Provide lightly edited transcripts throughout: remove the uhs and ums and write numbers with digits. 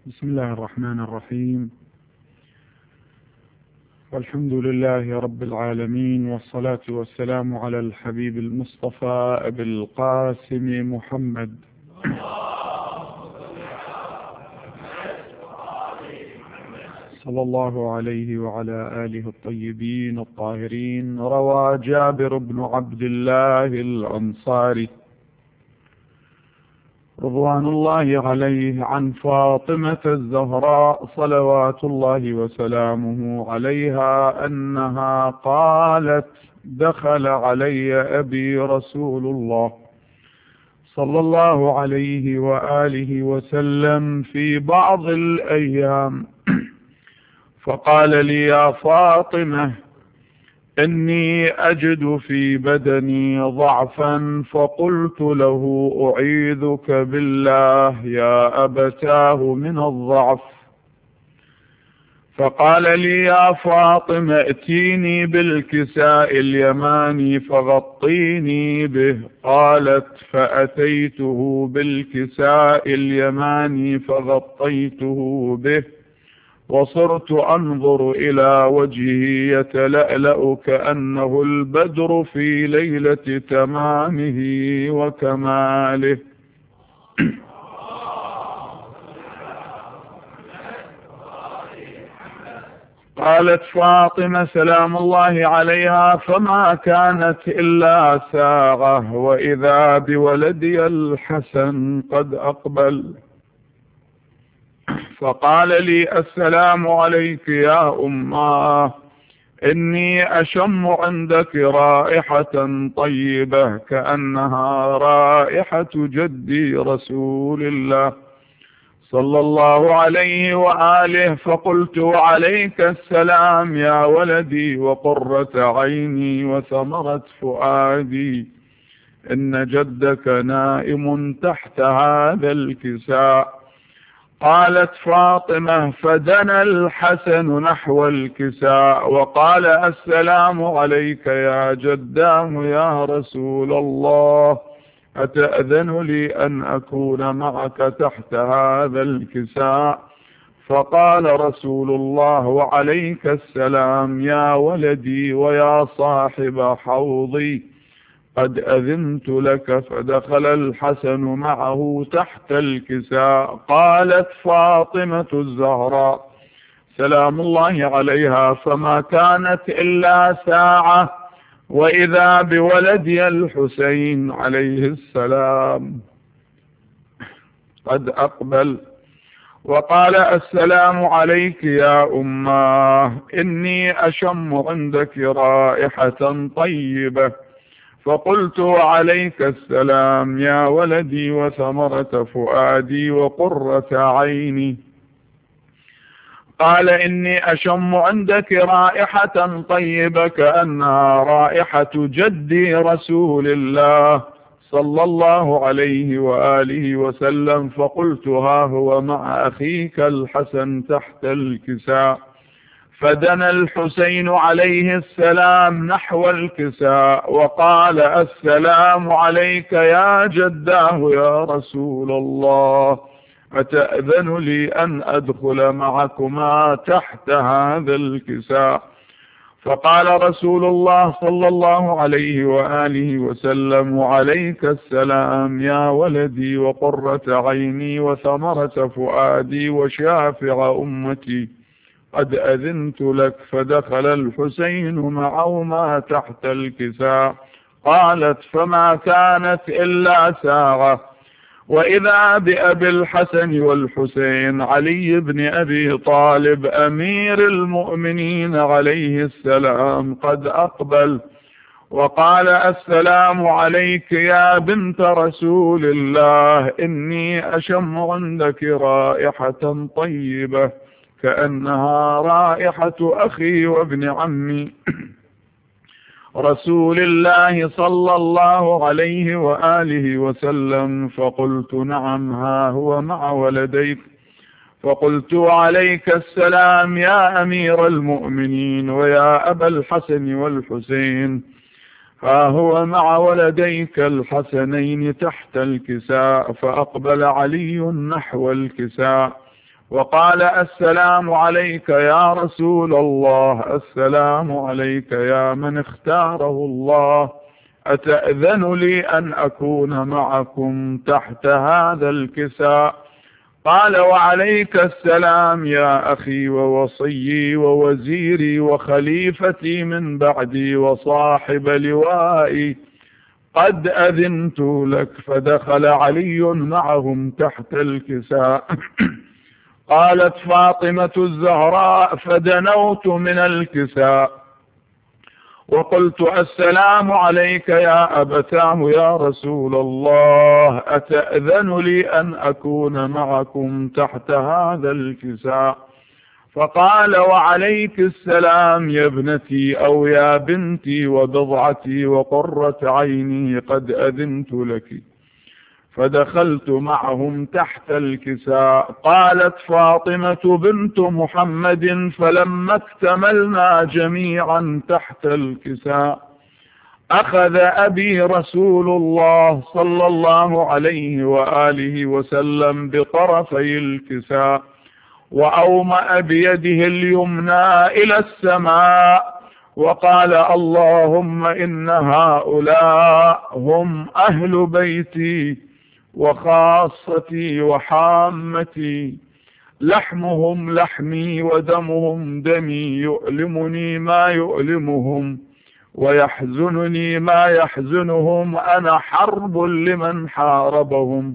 بسم الله الرحمن الرحيم، والحمد لله رب العالمين، والصلاة والسلام على الحبيب المصطفى أبي القاسم محمد صلى الله عليه وعلى آله الطيبين الطاهرين. روى جابر بن عبد الله الأنصاري رضوان الله عليه عن فاطمة الزهراء صلوات الله وسلامه عليها أنها قالت: دخل علي أبي رسول الله صلى الله عليه وآله وسلم في بعض الأيام فقال لي: يا فاطمة، إني أجد في بدني ضعفا. فقلت له: أعيذك بالله يا أبتاه من الضعف. فقال لي: يا فاطمة، ائتيني بالكساء اليماني فغطيني به. قالت: فأتيته بالكساء اليماني فغطيته به، وصرت أنظر إلى وجهه يتلألأ كأنه البدر في ليلة تمامه وكماله. قالت فاطمة سلام الله عليها: فما كانت إلا ساعة وإذا بولدي الحسن قد أقبل، فقال لي: السلام عليك يا أماه، إني أشم عندك رائحة طيبة كأنها رائحة جدي رسول الله صلى الله عليه وآله. فقلت: وعليك السلام يا ولدي وقرة عيني وثمرة فؤادي، إن جدك نائم تحت هذا الكساء. قالت فاطمة: فدنا الحسن نحو الكساء وقال: السلام عليك يا جداه يا رسول الله، أتأذن لي أن أكون معك تحت هذا الكساء؟ فقال رسول الله: وعليك السلام يا ولدي ويا صاحب حوضي، قد أذنت لك. فدخل الحسن معه تحت الكساء. قالت فاطمة الزهراء سلام الله عليها: فما كانت إلا ساعة وإذا بولدي الحسين عليه السلام قد أقبل، وقال: السلام عليك يا أماه، إني أشم عندك رائحة طيبة. فقلت: وعليك السلام يا ولدي وثمرة فؤادي وقرة عيني. قال: إني أشم عندك رائحة طيبة كأنها رائحة جدي رسول الله صلى الله عليه وآله وسلم. فقلت: ها هو مع أخيك الحسن تحت الكساء. فدنا الحسين عليه السلام نحو الكساء وقال: السلام عليك يا جداه يا رسول الله، أتأذن لي أن أدخل معكما تحت هذا الكساء؟ فقال رسول الله صلى الله عليه وآله وسلم: وعليك السلام يا ولدي وقرة عيني وثمرة فؤادي وشافع أمتي، قد أذنت لك. فدخل الحسين معهما تحت الكساء. قالت: فما كانت إلا ساعة وإذا بأبي الحسن والحسين علي بن أبي طالب أمير المؤمنين عليه السلام قد أقبل، وقال: السلام عليك يا بنت رسول الله، إني أشم عندك رائحة طيبة كأنها رائحة أخي وابن عمي رسول الله صلى الله عليه وآله وسلم. فقلت: نعم، ها هو مع ولديك. فقلت: عليك السلام يا أمير المؤمنين ويا أبا الحسن والحسين، ها هو مع ولديك الحسنين تحت الكساء. فأقبل علي نحو الكساء وقال: السلام عليك يا رسول الله، السلام عليك يا من اختاره الله، أتأذن لي أن أكون معكم تحت هذا الكساء؟ قال: وعليك السلام يا أخي ووصيي ووزيري وخليفتي من بعدي وصاحب لوائي، قد أذنت لك. فدخل علي معهم تحت الكساء. قالت فاطمة الزهراء: فدنوت من الكساء وقلت: السلام عليك يا أبتاه يا رسول الله، أتأذن لي أن أكون معكم تحت هذا الكساء؟ فقال: وعليك السلام يا ابنتي أو يا بنتي وبضعتي وقرة عيني، قد أذنت لك. فدخلت معهم تحت الكساء. قالت فاطمة بنت محمد: فلما اكتملنا جميعا تحت الكساء، أخذ أبي رسول الله صلى الله عليه وآله وسلم بطرفي الكساء وأومأ بيده اليمنى إلى السماء وقال: اللهم إن هؤلاء هم أهل بيتي وخاصتي وحامتي، لحمهم لحمي ودمهم دمي، يؤلمني ما يؤلمهم ويحزنني ما يحزنهم، أنا حرب لمن حاربهم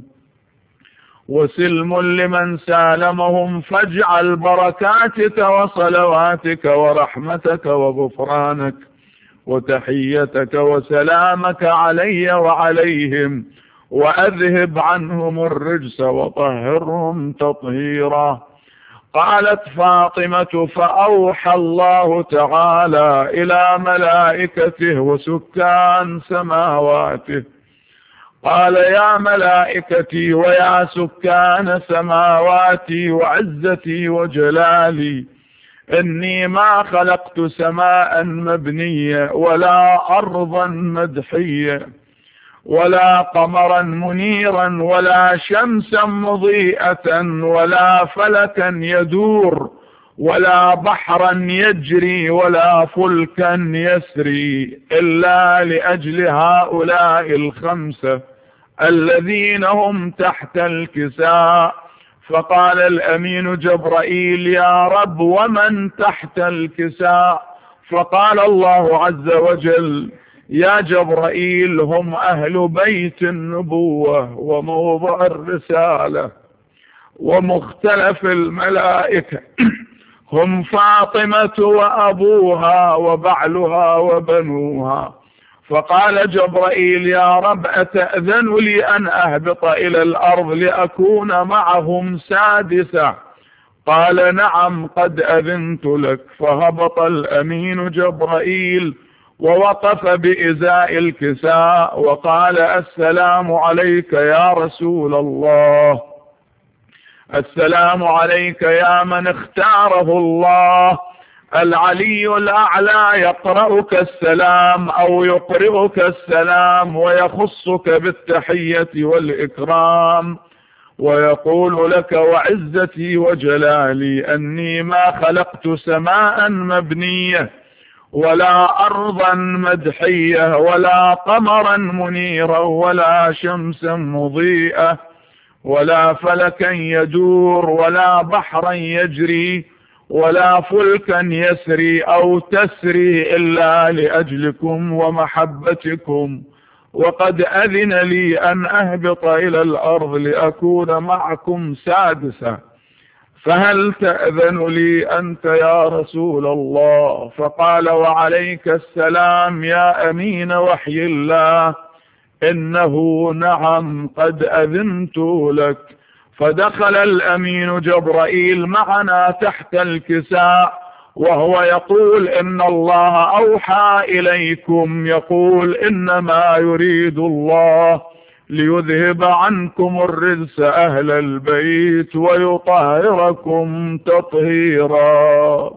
وسلم لمن سالمهم، فاجعل بركاتك وصلواتك ورحمتك وغفرانك وتحيتك وسلامك علي وعليهم، وأذهب عنهم الرجس وطهرهم تطهيرا. قالت فاطمة: فأوحى الله تعالى إلى ملائكته وسكان سماواته، قال: يا ملائكتي ويا سكان سماواتي وعزتي وجلالي، إني ما خلقت سماء مبنية ولا أرضا مدحية ولا قمرا منيرا ولا شمسا مضيئة ولا فلكا يدور ولا بحرا يجري ولا فلكا يسري إلا لأجل هؤلاء الخمسة الذين هم تحت الكساء. فقال الأمين جبرائيل: يا رب ومن تحت الكساء؟ فقال الله عز وجل: يا جبرائيل هم أهل بيت النبوة وموضع الرسالة ومختلف الملائكة، هم فاطمة وأبوها وبعلها وبنوها. فقال جبرائيل: يا رب أتأذن لي أن أهبط إلى الأرض لأكون معهم سادسة؟ قال: نعم قد أذنت لك. فهبط الأمين جبرائيل ووقف بإزاء الكساء وقال: السلام عليك يا رسول الله، السلام عليك يا من اختاره الله، العلي الأعلى يقرأك السلام أو يقرئك السلام ويخصك بالتحية والإكرام ويقول لك: وعزتي وجلالي أني ما خلقت سماء مبنية ولا أرضا مدحية ولا قمرا منيرا ولا شمسا مضيئة ولا فلكا يدور ولا بحرا يجري ولا فلكا يسري أو تسري إلا لأجلكم ومحبتكم، وقد أذن لي أن أهبط إلى الأرض لأكون معكم سادسا، فهل تأذن لي أنت يا رسول الله؟ فقال: وعليك السلام يا أمين وحي الله، إنه نعم قد أذنت لك. فدخل الأمين جبرائيل معنا تحت الكساء وهو يقول: إن الله أوحى إليكم، يقول: إنما يريد الله ليذهب عنكم الرجس أهل البيت ويطهركم تطهيرا.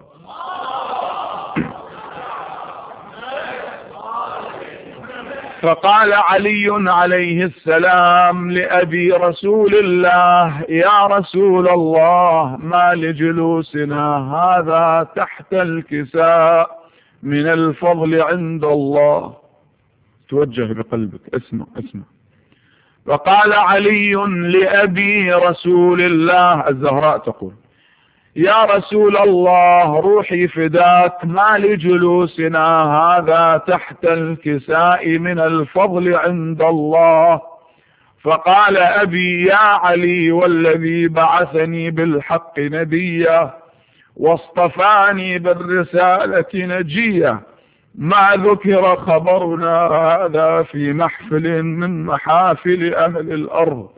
فقال علي عليه السلام لأبي رسول الله: يا رسول الله، ما لجلوسنا هذا تحت الكساء من الفضل عند الله. توجه بقلبك، اسمع اسمع. فقال علي لأبي رسول الله، الزهراء تقول: يا رسول الله، روحي فداك، ما لجلوسنا هذا تحت الكساء من الفضل عند الله. فقال أبي: يا علي، والذي بعثني بالحق نبيا واصطفاني بالرسالة نجيا، ما ذكر خبرنا هذا في محفل من محافل أهل الأرض،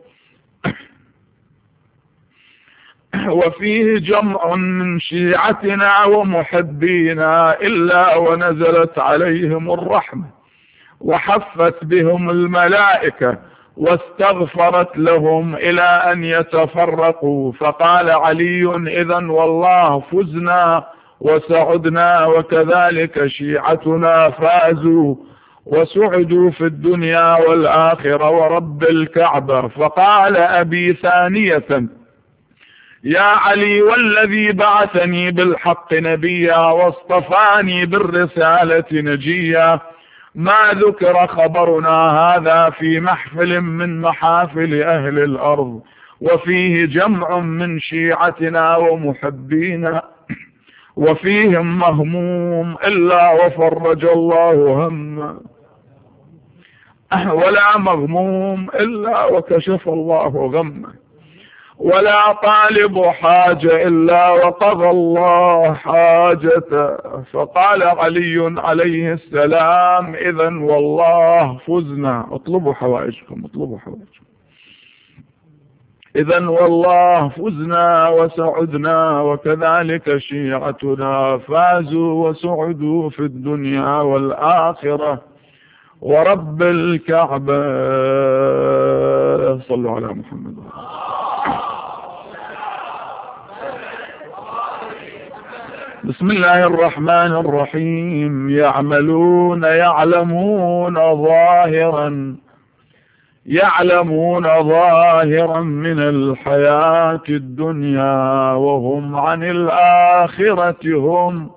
وفيه جمع من شيعتنا ومحبينا، إلا ونزلت عليهم الرحمة وحفت بهم الملائكة واستغفرت لهم إلى أن يتفرقوا. فقال علي: إذن والله فزنا وسعدنا، وكذلك شيعتنا فازوا وسعدوا في الدنيا والآخرة ورب الكعبة. فقال أبي ثانية: يا علي، والذي بعثني بالحق نبيا واصطفاني بالرسالة نجيا، ما ذكر خبرنا هذا في محفل من محافل أهل الأرض، وفيه جمع من شيعتنا ومحبينا، وفيهم مهموم إلا وفرج الله همه، ولا مغموم إلا وكشف الله غمه، ولا طالب حاجة إلا وقضى الله حاجته. فقال علي عليه السلام: إذن والله فزنا. اطلبوا حوائجكم، اطلبوا حوائجكم. إذن والله فزنا وسعدنا، وكذلك شيعتنا فازوا وسعدوا في الدنيا والآخرة ورب الكعبة. صلوا على محمد. بسم الله الرحمن الرحيم. يعملون ظاهرا من الحياة الدنيا، وهم عن الآخرة هم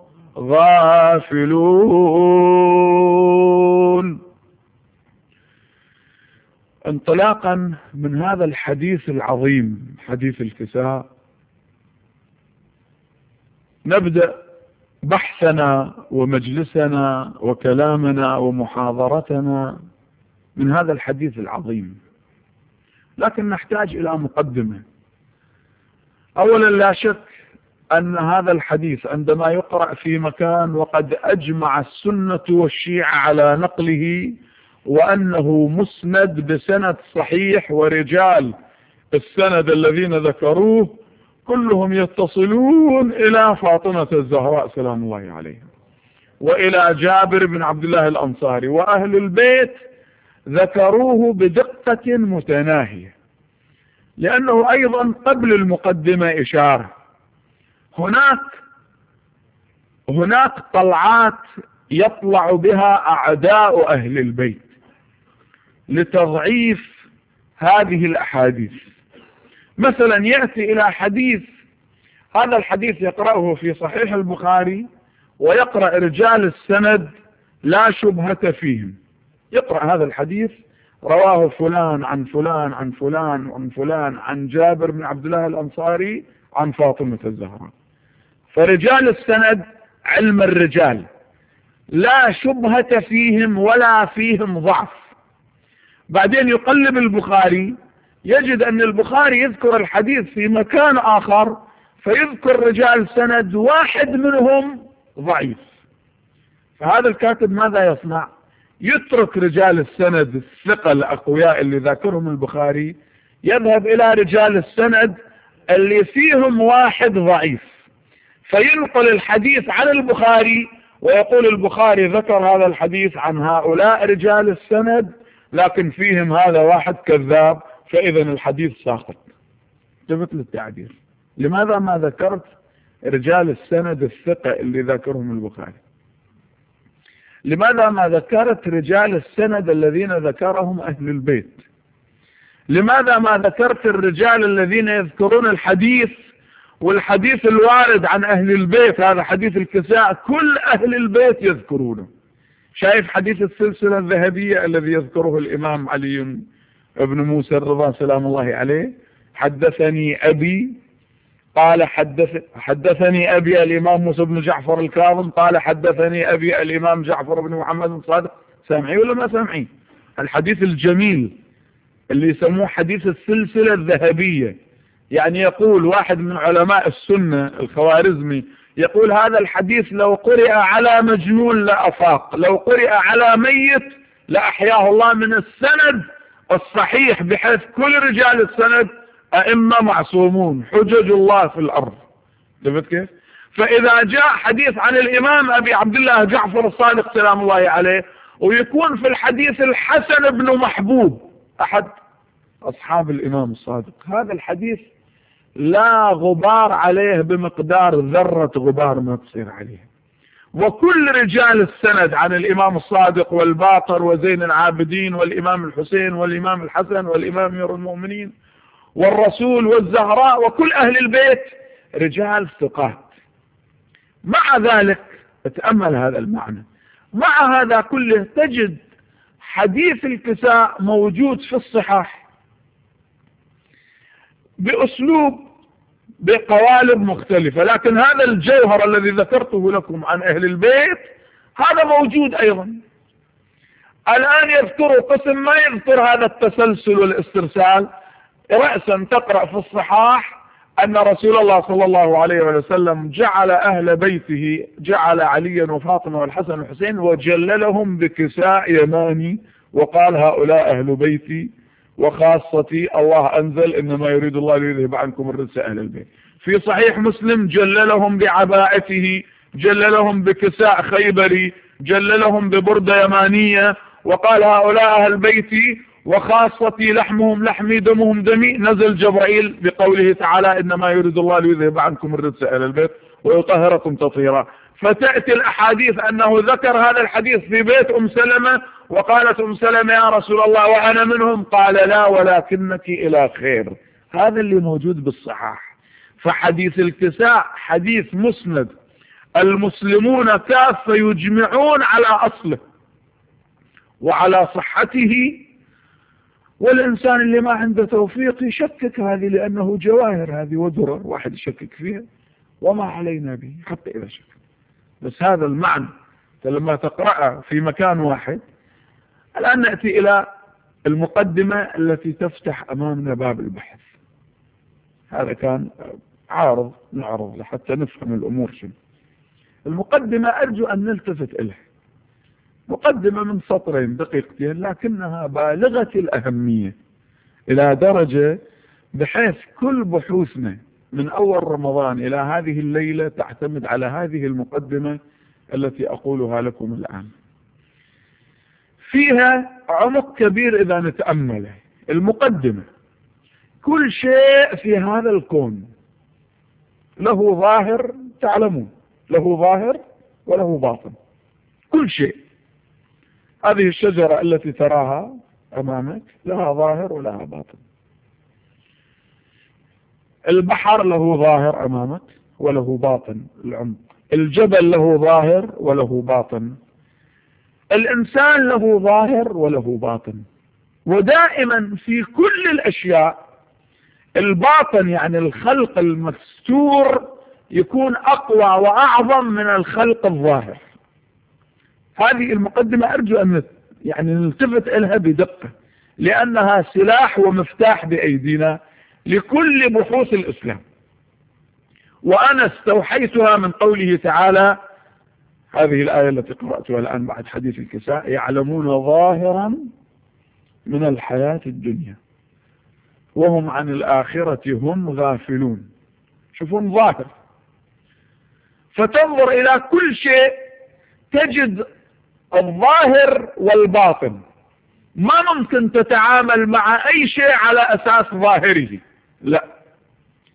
غافلون. انطلاقا من هذا الحديث العظيم، حديث الكساء، نبدأ بحثنا ومجلسنا وكلامنا ومحاضرتنا من هذا الحديث العظيم، لكن نحتاج إلى مقدمة. أولا، لا شك أن هذا الحديث عندما يقرأ في مكان وقد أجمع السنة والشيعة على نقله وأنه مسند بسند صحيح، ورجال السند الذين ذكروه كلهم يتصلون إلى فاطمة الزهراء سلام الله عليها، وإلى جابر بن عبد الله الأنصاري، وأهل البيت ذكروه بدقة متناهية، لأنه أيضا قبل المقدمة إشارة. هناك طلعات يطلع بها أعداء أهل البيت لتضعيف هذه الأحاديث. مثلا يأتي إلى حديث، هذا الحديث يقرأه في صحيح البخاري ويقرأ رجال السند لا شبهة فيهم، يقرأ هذا الحديث: رواه فلان عن فلان عن فلان عن فلان عن جابر بن عبد الله الأنصاري عن فاطمة الزهراء. فرجال السند علم الرجال لا شبهة فيهم ولا فيهم ضعف. بعدين يقلب البخاري يجد أن البخاري يذكر الحديث في مكان آخر فيذكر رجال سند واحد منهم ضعيف. فهذا الكاتب ماذا يصنع؟ يترك رجال السند الثقة الأقوياء اللي ذاكرهم البخاري، يذهب إلى رجال السند اللي فيهم واحد ضعيف، فينقل الحديث عن البخاري ويقول البخاري ذكر هذا الحديث عن هؤلاء رجال السند لكن فيهم هذا واحد كذاب، فإذا الحديث ساقط. جبت للتعبير. لماذا ما ذكرت رجال السند الثقة اللي ذكرهم البخاري؟ لماذا ما ذكرت رجال السند الذين ذكرهم أهل البيت؟ لماذا ما ذكرت الرجال الذين يذكرون الحديث، والحديث الوارد عن أهل البيت هذا حديث الكساء كل أهل البيت يذكرونه؟ شايف حديث السلسلة الذهبية الذي يذكره الإمام علي ابن موسى الرضا سلام الله عليه، حدثني أبي قال حدثني أبي الإمام موسى بن جعفر الكاظم قال حدثني أبي الإمام جعفر بن محمد الصادق. سامعي ولا ما سامعي؟ الحديث الجميل اللي يسموه حديث السلسلة الذهبية، يعني يقول واحد من علماء السنة الخوارزمي يقول هذا الحديث لو قرئ على مجنون لأفاق، لو قرئ على ميت لأحياه الله، من السند الصحيح بحيث كل رجال السند أئمة معصومون حجج الله في الأرض. شفت كيف؟ فإذا جاء حديث عن الإمام أبي عبد الله جعفر الصادق سلام الله عليه ويكون في الحديث الحسن بن محبوب أحد أصحاب الإمام الصادق، هذا الحديث لا غبار عليه بمقدار ذرة غبار ما تصير عليه. وكل رجال السند عن الإمام الصادق والباقر وزين العابدين والإمام الحسين والإمام الحسن والإمام أمير المؤمنين والرسول والزهراء وكل أهل البيت رجال ثقات. مع ذلك اتأمل هذا المعنى، مع هذا كله تجد حديث الكساء موجود في الصحاح بأسلوب بقوالب مختلفة، لكن هذا الجوهر الذي ذكرته لكم عن أهل البيت هذا موجود أيضا. الآن يذكر قسم ما يذكر هذا التسلسل والاسترسال. رأسا تقرأ في الصحاح أن رسول الله صلى الله عليه وسلم جعل أهل بيته، جعل عليا وفاطمة والحسن والحسين وجللهم بكساء يماني وقال هؤلاء أهل بيتي وخاصتي، الله أنزل إنما يريد الله ليذهب عنكم الرجس أهل البيت. في صحيح مسلم جللهم بعباءته، جللهم بكساء خيبري، جللهم ببردة يمانية وقال هؤلاء أهل بيتي وخاصتي لحمهم لحمي دمهم دمي. نزل جبرائيل بقوله تعالى إنما يريد الله ليذهب عنكم الرجس أهل البيت ويطهركم تطهيرا. فتأتي الأحاديث أنه ذكر هذا الحديث في بيت أم سلمة وقالت أم سلمة يا رسول الله وأنا منهم، قال لا ولكنك إلى خير. هذا اللي موجود بالصحاح. فحديث الكساء حديث مسند، المسلمون كافة يجمعون على أصله وعلى صحته، والإنسان اللي ما عنده توفيق يشكك هذه لأنه جواهر هذه ودرر واحد يشكك فيها وما علينا به حتى إذا شك. بس هذا المعنى لما تقرأه في مكان واحد. الآن نأتي إلى المقدمة التي تفتح أمامنا باب البحث. هذا كان عارض نعرض حتى نفهم الأمور شنو. المقدمة أرجو أن نلتفت إليها، مقدمة من سطرين دقيقتين لكنها بالغة الأهمية إلى درجة بحيث كل بحوثنا من أول رمضان إلى هذه الليلة تعتمد على هذه المقدمة التي أقولها لكم الآن. فيها عمق كبير إذا نتأمله. المقدمة كل شيء في هذا الكون له ظاهر، تعلمون له ظاهر وله باطن. كل شيء. هذه الشجرة التي تراها أمامك لها ظاهر ولها باطن. البحر له ظاهر أمامك وله باطن العمق. الجبل له ظاهر وله باطن. الإنسان له ظاهر وله باطن. ودائما في كل الأشياء الباطن يعني الخلق المستور يكون أقوى وأعظم من الخلق الظاهر. هذه المقدمة أرجو أن يعني نلتفت إليها بدقة لأنها سلاح ومفتاح بأيدينا لكل بحوث الإسلام. وأنا استوحيتها من قوله تعالى، هذه الآية التي قرأتها الآن بعد حديث الكساء، يعلمون ظاهرا من الحياة الدنيا وهم عن الآخرة هم غافلون. شوفون ظاهر، فتنظر إلى كل شيء تجد الظاهر والباطن. ما ممكن تتعامل مع أي شيء على أساس ظاهره، لا،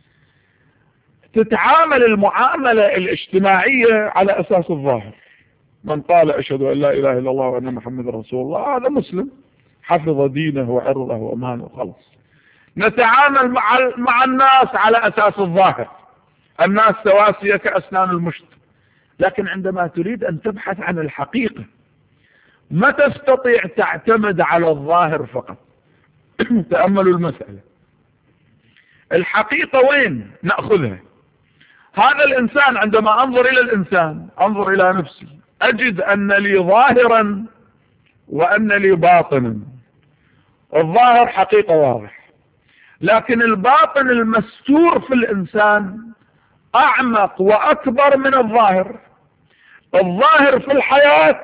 تتعامل المعاملة الاجتماعية على أساس الظاهر. من قال أشهد أن لا إله إلا الله وأن محمد رسول الله هذا مسلم، حفظ دينه وعرضه وماله وخلص. نتعامل مع الناس على أساس الظاهر، الناس سواسية كأسنان المشط، لكن عندما تريد أن تبحث عن الحقيقة ما تستطيع تعتمد على الظاهر فقط. تأملوا المسألة، الحقيقة وين نأخذها؟ هذا الإنسان عندما أنظر إلى الإنسان، أنظر إلى نفسي، أجد أن لي ظاهرا وأن لي باطنا. الظاهر حقيقة واضح، لكن الباطن المستور في الإنسان أعمق وأكبر من الظاهر. الظاهر في الحياة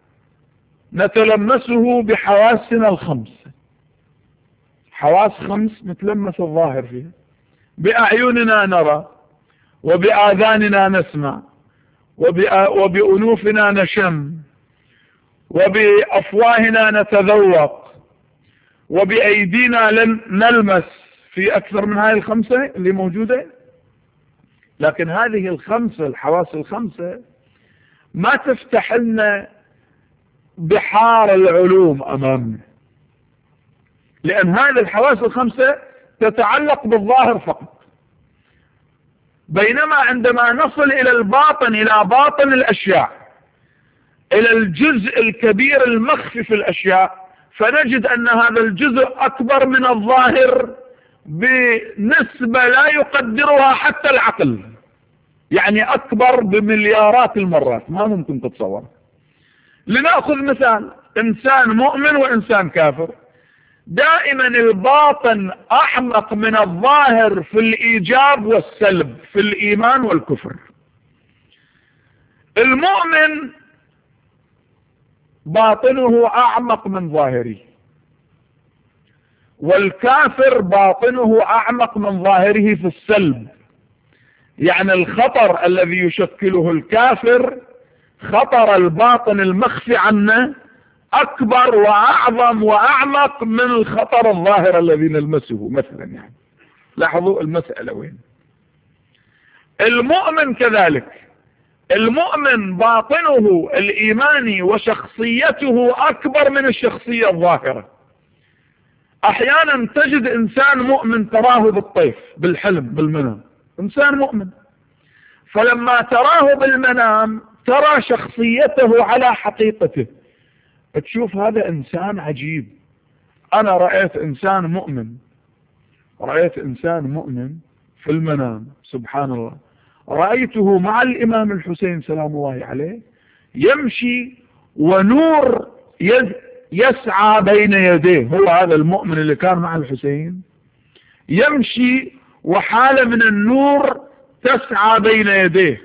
نتلمسه بحواسنا الخمس، حواس خمس نتلمس الظاهر فيها، بأعيننا نرى، وبآذاننا نسمع، وبأنوفنا نشم، وبأفواهنا نتذوق، وبأيدينا نلمس، في أكثر من هذه الخمسة اللي موجودة. لكن هذه الخمسة، الحواس الخمسة، ما تفتح لنا بحار العلوم أمامنا، لأن هذه الحواس الخمسة تتعلق بالظاهر فقط. بينما عندما نصل إلى الباطن، إلى باطن الأشياء، إلى الجزء الكبير المخفي في الأشياء، فنجد أن هذا الجزء أكبر من الظاهر بنسبة لا يقدرها حتى العقل، يعني أكبر بمليارات المرات، ما ممكن تتصور. لنأخذ مثال، إنسان مؤمن وإنسان كافر، دائما الباطن أعمق من الظاهر في الإيجاب والسلب، في الإيمان والكفر. المؤمن باطنه أعمق من ظاهره، والكافر باطنه أعمق من ظاهره في السلب. يعني الخطر الذي يشكله الكافر، خطر الباطن المخفي عنه، أكبر وأعظم وأعمق من الخطر الظاهر الذي نلمسه مثلا. يعني لاحظوا المسألة وين. المؤمن كذلك، المؤمن باطنه الإيماني وشخصيته أكبر من الشخصية الظاهرة. أحيانا تجد إنسان مؤمن تراه بالطيف، بالحلم، بالمنام، إنسان مؤمن، فلما تراه بالمنام ترى شخصيته على حقيقته، تشوف هذا إنسان عجيب. أنا رأيت إنسان مؤمن في المنام، سبحان الله، رأيته مع الإمام الحسين سلام الله عليه يمشي ونور يسعى بين يديه. هو هذا المؤمن اللي كان مع الحسين يمشي وحالة من النور تسعى بين يديه،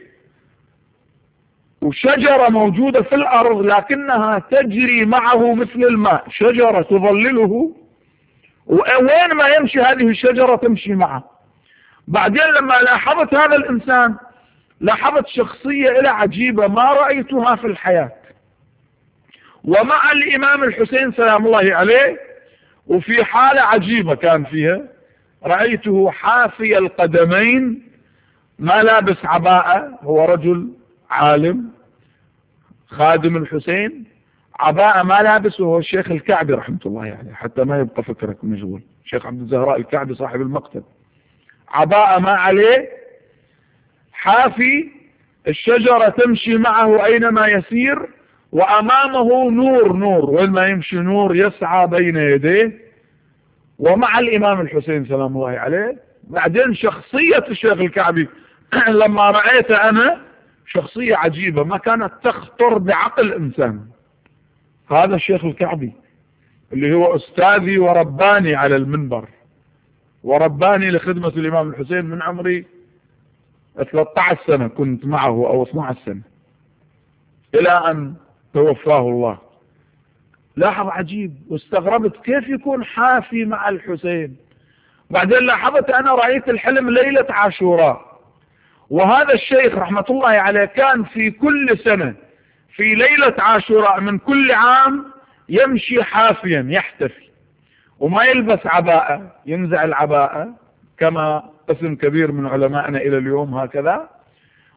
وشجرة موجودة في الأرض لكنها تجري معه مثل الماء، شجرة تظلله، وين ما يمشي هذه الشجرة تمشي معه. بعدين لما لاحظت هذا الإنسان، لاحظت شخصية إلى عجيبة ما رأيتها في الحياة. ومع الإمام الحسين سلام الله عليه، وفي حالة عجيبة كان فيها، رأيته حافي القدمين، ما لابس عباءة، هو رجل عالم خادم الحسين، عباءة ما لابس، وهو الشيخ الكعبي رحمة الله عليه، حتى ما يبقى فكرك مشغول، الشيخ عبد الزهراء الكعبي صاحب المقتل، عباءة ما عليه، حافي، الشجرة تمشي معه أينما يسير، وأمامه نور، وين ما يمشي نور يسعى بين يديه، ومع الإمام الحسين سلام الله عليه. بعدين شخصية الشيخ الكعبي لما رأيت أنا شخصية عجيبة ما كانت تخطر بعقل إنسان. هذا الشيخ الكعبي اللي هو أستاذي ورباني على المنبر، ورباني لخدمة الإمام الحسين من عمري 13 سنة كنت معه، أو 12 سنة، إلى أن توفاه الله. لاحظ عجيب، واستغربت كيف يكون حافي مع الحسين. بعدين لاحظت أنا رأيت الحلم ليلة عاشوراء، وهذا الشيخ رحمة الله عليه كان في كل سنة في ليلة عاشوراء من كل عام يمشي حافيا يحتفي، وما يلبس عباءة، ينزع العباءة كما قسم كبير من علمائنا إلى اليوم هكذا،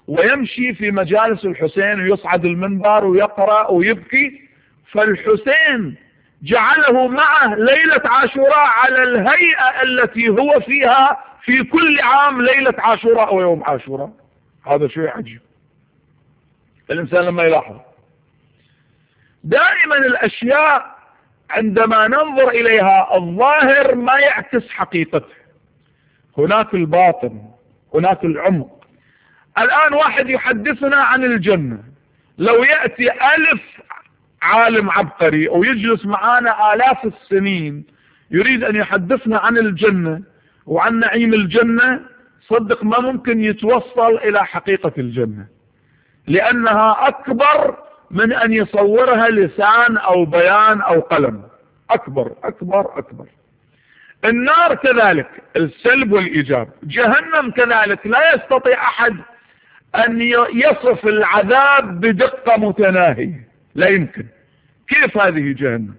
ويمشي في مجالس الحسين ويصعد المنبر ويقرأ ويبكي. فالحسين جعله معه ليلة عاشوراء على الهيئة التي هو فيها في كل عام ليلة عاشوراء ويوم عاشوراء. هذا شيء عجيب الإنسان لما يلاحظ. دائما الأشياء عندما ننظر إليها الظاهر ما يعكس حقيقته، هناك الباطن، هناك العمق. الآن واحد يحدثنا عن الجنة، لو يأتي 1000 عالم عبقري أو يجلس معانا آلاف السنين يريد أن يحدثنا عن الجنة وعن نعيم الجنة، صدق ما ممكن يتوصل إلى حقيقة الجنة، لأنها أكبر من أن يصورها لسان أو بيان أو قلم. أكبر أكبر أكبر. النار كذلك، السلب والإيجاب. جهنم كذلك، لا يستطيع أحد أن يصف العذاب بدقة متناهية، لا يمكن. كيف هذه جهنم؟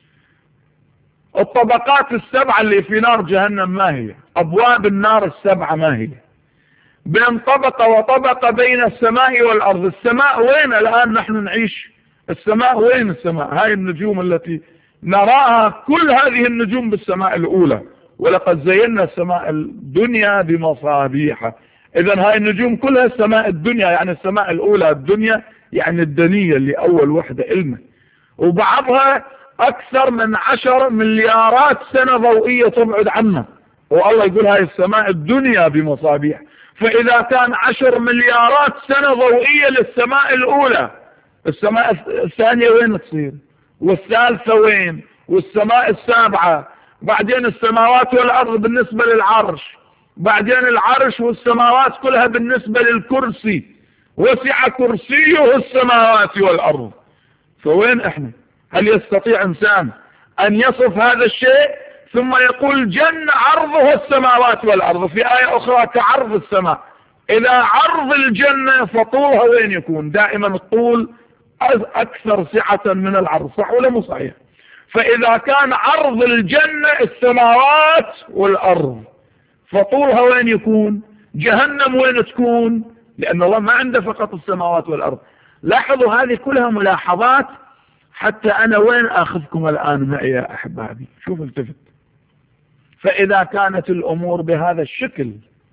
الطبقات السبعة اللي في نار جهنم ما هي؟ أبواب النار السبعة ما هي؟ بين طبقة وطبقة بين السماء والأرض. السماء وين الآن نحن نعيش؟ السماء وين؟ السماء هاي النجوم التي نراها، كل هذه النجوم بالسماء الأولى، ولقد زينا السماء الدنيا بمصابيح. إذن هاي النجوم كلها السماء الدنيا، يعني السماء الأولى الدنيا يعني الدنيا اللي أول وحدة إلنا، وبعضها أكثر من 10 مليارات سنة ضوئية تبعد عنا، والله يقول هاي السماء الدنيا بمصابيح. فإذا كان 10 مليارات سنة ضوئية للسماء الأولى، السماء الثانية وين تصير؟ والثالثة وين؟ والسماء السابعة؟ بعدين السماوات والأرض بالنسبة للعرش، بعدين العرش والسماوات كلها بالنسبة للكرسي، وسع كرسيه السماوات والأرض. فوين احنا؟ هل يستطيع انسان ان يصف هذا الشيء؟ ثم يقول جنة عرضها السماوات والأرض، في آية أخرى كعرض السماء. إذا عرض الجنة فطولها وين يكون؟ دائما الطول أكثر سعة من العرض، صح ولا مو صحيح؟ فإذا كان عرض الجنة السماوات والأرض، فطولها وين يكون؟ جهنم وين تكون؟ لأن الله ما عنده فقط السماوات والأرض. لاحظوا هذه كلها ملاحظات، حتى أنا وين أخذكم الآن معي يا أحبابي؟ شوف التفت. فإذا كانت الأمور بهذا الشكل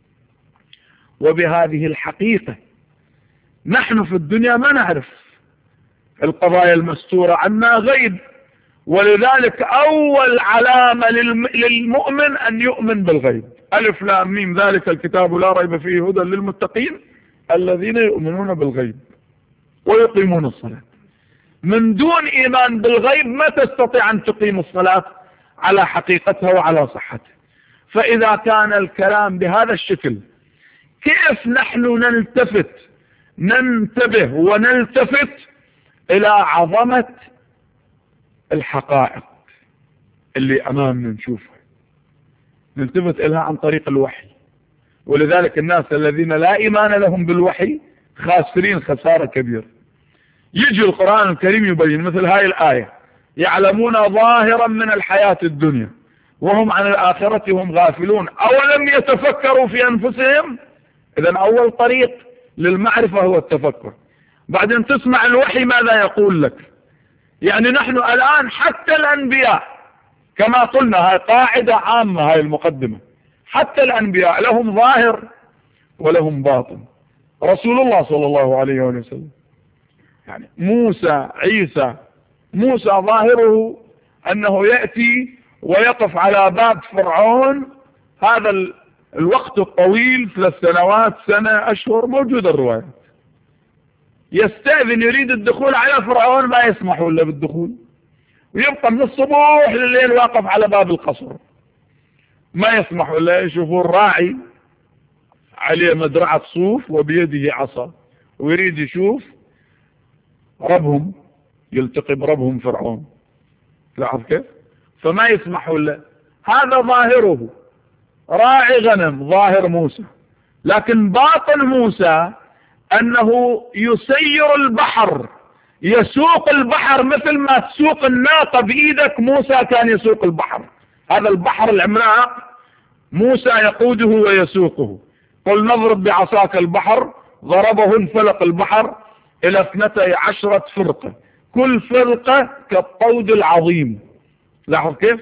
وبهذه الحقيقة، نحن في الدنيا ما نعرف القضايا المستورة عنا غيب، ولذلك أول علامة للمؤمن أن يؤمن بالغيب. ألف لام ميم ذلك الكتاب لا ريب فيه هدى للمتقين الذين يؤمنون بالغيب ويقيمون الصلاة. من دون إيمان بالغيب ما تستطيع أن تقيم الصلاة على حقيقتها وعلى صحتها. فإذا كان الكلام بهذا الشكل، كيف نحن ننتبه ونلتفت إلى عظمة الحقائق اللي أمامنا نشوفها؟ نلتفت إليها عن طريق الوحي. ولذلك الناس الذين لا إيمان لهم بالوحي خاسرين خسارة كبيرة. يجي القرآن الكريم يبين مثل هاي الآية: يعلمون ظاهرا من الحياة الدنيا وهم عن الآخرة هم غافلون أولم يتفكروا في أنفسهم. إذن أول طريق للمعرفة هو التفكر. بعدين تسمع الوحي ماذا يقول لك. يعني نحن الآن حتى الأنبياء كما قلنا، هاي قاعدة عامة، هاي المقدمة، حتى الأنبياء لهم ظاهر ولهم باطن. رسول الله صلى الله عليه وسلم، يعني موسى، عيسى، موسى ظاهره أنه يأتي ويقف على باب فرعون، هذا الوقت الطويل 3 سنوات، سنة، أشهر، موجود الروايات. يستأذن يريد الدخول على فرعون ما يسمحوا له بالدخول، ويبقى من الصبح لليل واقف على باب القصر ما يسمحوا له. يشوفوا الراعي عليه مدرعة صوف وبيده عصا، ويريد يشوف ربهم، يلتقي بربهم فرعون. لاحظ كيف؟ فما يسمحوا له. هذا ظاهره راعي غنم، ظاهر موسى. لكن باطن موسى أنه يسير البحر، يسوق البحر مثل ما تسوق الناقة بإيدك. موسى كان يسوق البحر، هذا البحر العملاق موسى يقوده ويسوقه. قل نضرب بعصاك البحر ضربه انفلق البحر إلى 12 فرقة، كل فرقة كالطود العظيم. لاحظ كيف؟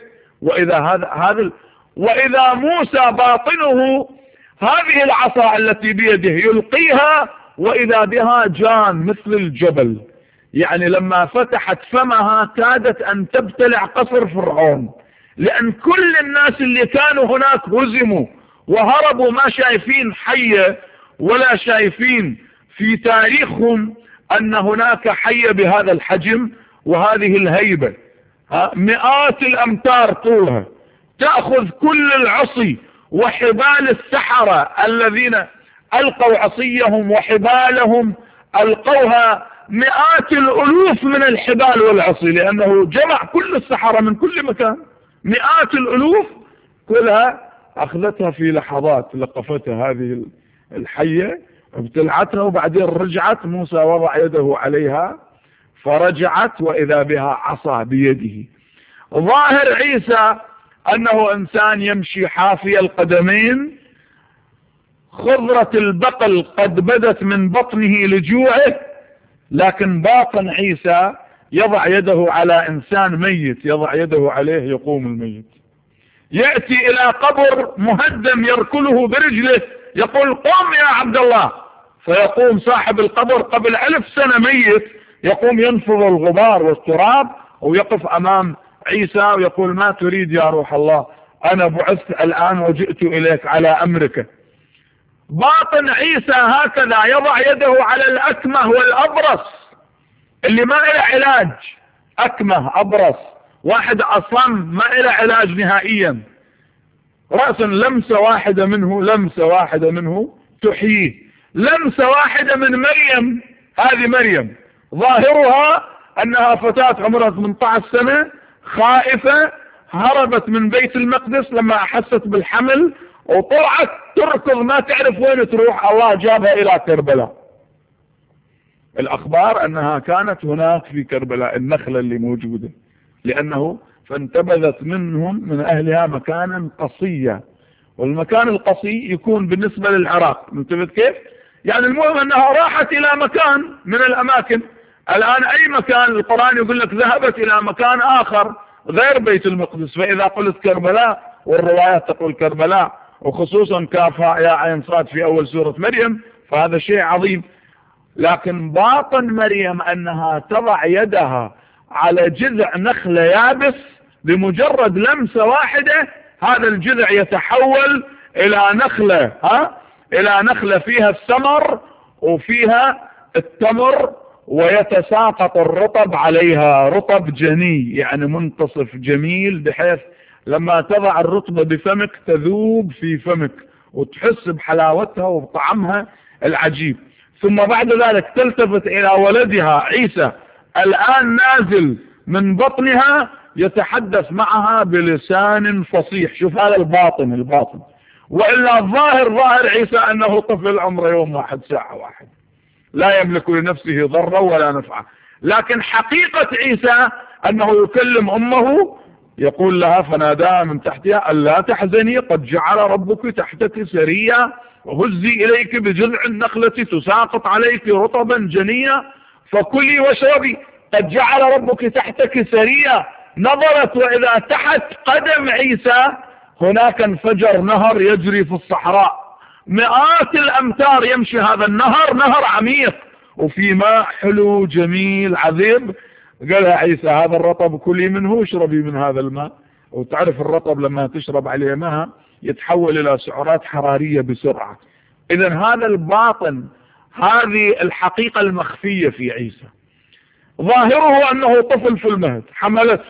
وإذا موسى باطنه هذه العصا التي بيده يلقيها وإذا بها جان مثل الجبل، يعني لما فتحت فمها كادت أن تبتلع قصر فرعون، لأن كل الناس اللي كانوا هناك هزموا وهربوا، ما شايفين حية ولا شايفين في تاريخهم أن هناك حية بهذا الحجم وهذه الهيبة. مئات الأمتار طولها، تأخذ كل العصي وحبال السحرة الذين ألقوا عصيهم وحبالهم، ألقوها مئات الألوف من الحبال والعصي، لأنه جمع كل السحرة من كل مكان، مئات الألوف كلها أخذتها في لحظات، لقفتها هذه الحية ابتلعتها، وبعدين رجعت. موسى وضع يده عليها فرجعت وإذا بها عصا بيده. ظاهر عيسى أنه إنسان يمشي حافي القدمين، خضرة البقل قد بدت من بطنه لجوعه، لكن باطن عيسى يضع يده على إنسان ميت، يضع يده عليه يقوم الميت. يأتي إلى قبر مهدم يركله برجله، يقول قم يا عبد الله، فيقوم صاحب القبر قبل 1000 سنة ميت، يقوم ينفض الغبار والتراب ويقف أمام عيسى ويقول ما تريد يا روح الله؟ أنا بعثت الآن وجئت إليك على أمرك. باطن عيسى هكذا يضع يده على الأكمه والأبرص اللي ما إله علاج، أكمه أبرص واحد أصم ما إله علاج نهائيا، رأسا لمسة واحدة منه تحييه، لمسة واحدة من مريم. هذه مريم ظاهرها أنها فتاة عمرها 18 سنة خائفة، هربت من بيت المقدس لما أحست بالحمل وطلعت تركض ما تعرف وين تروح، الله جابها إلى كربلاء. الأخبار أنها كانت هناك في كربلاء النخلة اللي موجودة، لأنه فانتبذت منهم من أهلها مكانا قصيا، والمكان القصي يكون بالنسبة للعراق، انتبه كيف؟ يعني المهم أنها راحت إلى مكان من الأماكن. الآن أي مكان القرآن يقول لك ذهبت إلى مكان آخر غير بيت المقدس، فإذا قلت كربلاء والروايات تقول كربلاء، وخصوصا كاف هاء يا عين صاد في أول سورة مريم، فهذا شيء عظيم. لكن باطن مريم أنها تضع يدها على جذع نخلة يابس، بمجرد لمسة واحدة هذا الجذع يتحول إلى نخلة، إلى نخلة فيها الثمر وفيها التمر، ويتساقط الرطب عليها، رطب جني يعني منتصف جميل، بحيث لما تضع الرطبة بفمك تذوب في فمك وتحس بحلاوتها وبطعمها العجيب. ثم بعد ذلك تلتفت إلى ولدها عيسى الآن نازل من بطنها، يتحدث معها بلسان فصيح. شوف هذا الباطن. وإلا ظاهر عيسى أنه طفل عمره يوم واحد ساعة واحد، لا يملك لنفسه ضرا ولا نفعا. لكن حقيقة عيسى أنه يكلم أمه، يقول لها فناداها من تحتها ألا تحزني قد جعل ربك تحتك سريا وهزي إليك بجذع النخلة تساقط عليك رطبا جنيا فكلي واشربي قد جعل ربك تحتك سريا. نظرت وإذا تحت قدم عيسى هناك انفجر نهر يجري في الصحراء، مئات الأمتار يمشي هذا النهر، نهر عميق وفي ماء حلو جميل عذب. قال عيسى هذا الرطب كلي منه اشربي من هذا الماء. وتعرف الرطب لما تشرب عليه ماء يتحول إلى سعرات حرارية بسرعة. إذن هذا الباطن، هذه الحقيقة المخفية في عيسى. ظاهره أنه طفل في المهد حملته،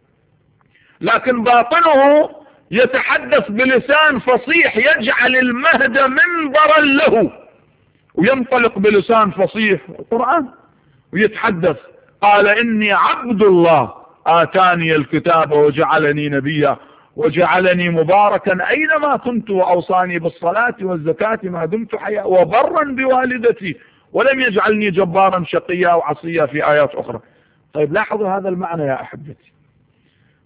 لكن باطنه يتحدث بلسان فصيح يجعل المهد منبرا له، وينطلق بلسان فصيح القرآن ويتحدث. قال إني عبد الله آتاني الكتاب وجعلني نبيا وجعلني مباركا أينما كنت وأوصاني بالصلاة والزكاة ما دمت حيا وبرا بوالدتي ولم يجعلني جبارا شقيا وعصيا في آيات أخرى. طيب لاحظوا هذا المعنى يا أحبتي.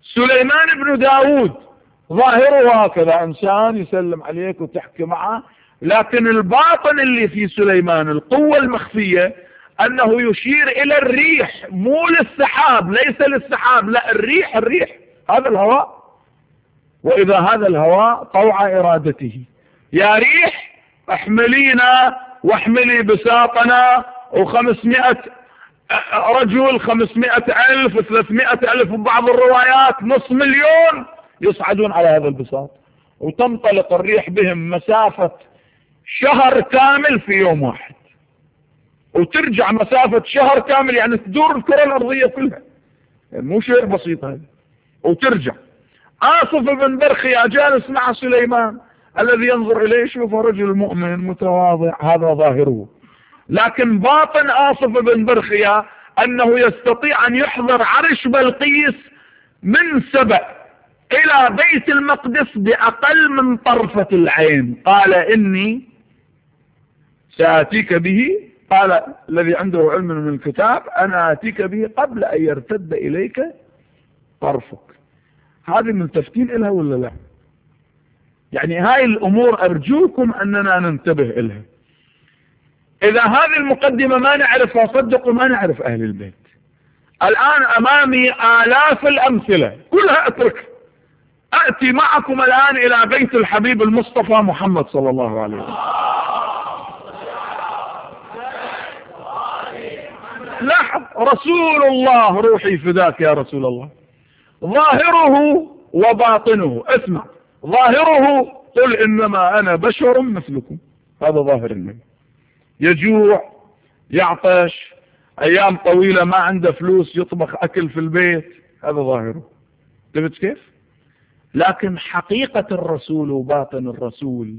سليمان بن داود ظاهره هكذا، إنسان يسلم عليك وتحكي معه، لكن الباطن اللي في سليمان القوة المخفية أنه يشير إلى الريح، مو للسحاب، ليس للسحاب، لا الريح، الريح هذا الهواء. وإذا هذا الهواء طوع إرادته، يا ريح احملينا واحملي بساطنا، و500 رجل، 500,000، 300,000 ببعض الروايات، 500,000 يصعدون على هذا البساط، وتنطلق الريح بهم مسافة شهر كامل في يوم واحد، وترجع مسافة شهر كامل، يعني تدور الكرة الأرضية كلها، يعني مو شيء بسيط هذا، وترجع. آصف بن برخيا جالس مع سليمان الذي ينظر إليه، شوف رجل مؤمن متواضع، هذا ظاهره، لكن باطن آصف بن برخيا أنه يستطيع أن يحضر عرش بلقيس من سبأ إلى بيت المقدس بأقل من طرفة العين. قال إني سآتيك به، قال الذي عنده علم من الكتاب أنا آتيك به قبل أن يرتد إليك طرفك. هذه ملتفتين إلها ولا لا؟ يعني هاي الأمور أرجوكم أننا ننتبه إلها. إذا هذه المقدمة ما نعرفها صدقوا ما نعرف أهل البيت. الآن أمامي آلاف الأمثلة كلها أتركها. أأتي معكم الآن إلى بيت الحبيب المصطفى محمد صلى الله عليه وسلم. لاحظ رسول الله، روحي فداك يا رسول الله، ظاهره وباطنه. اسمع، ظاهره قل إنما أنا بشر مثلكم، هذا ظاهر النبي، يجوع يعطش أيام طويلة ما عنده فلوس يطبخ أكل في البيت، هذا ظاهره. تبت كيف؟ لكن حقيقة الرسول وباطن الرسول،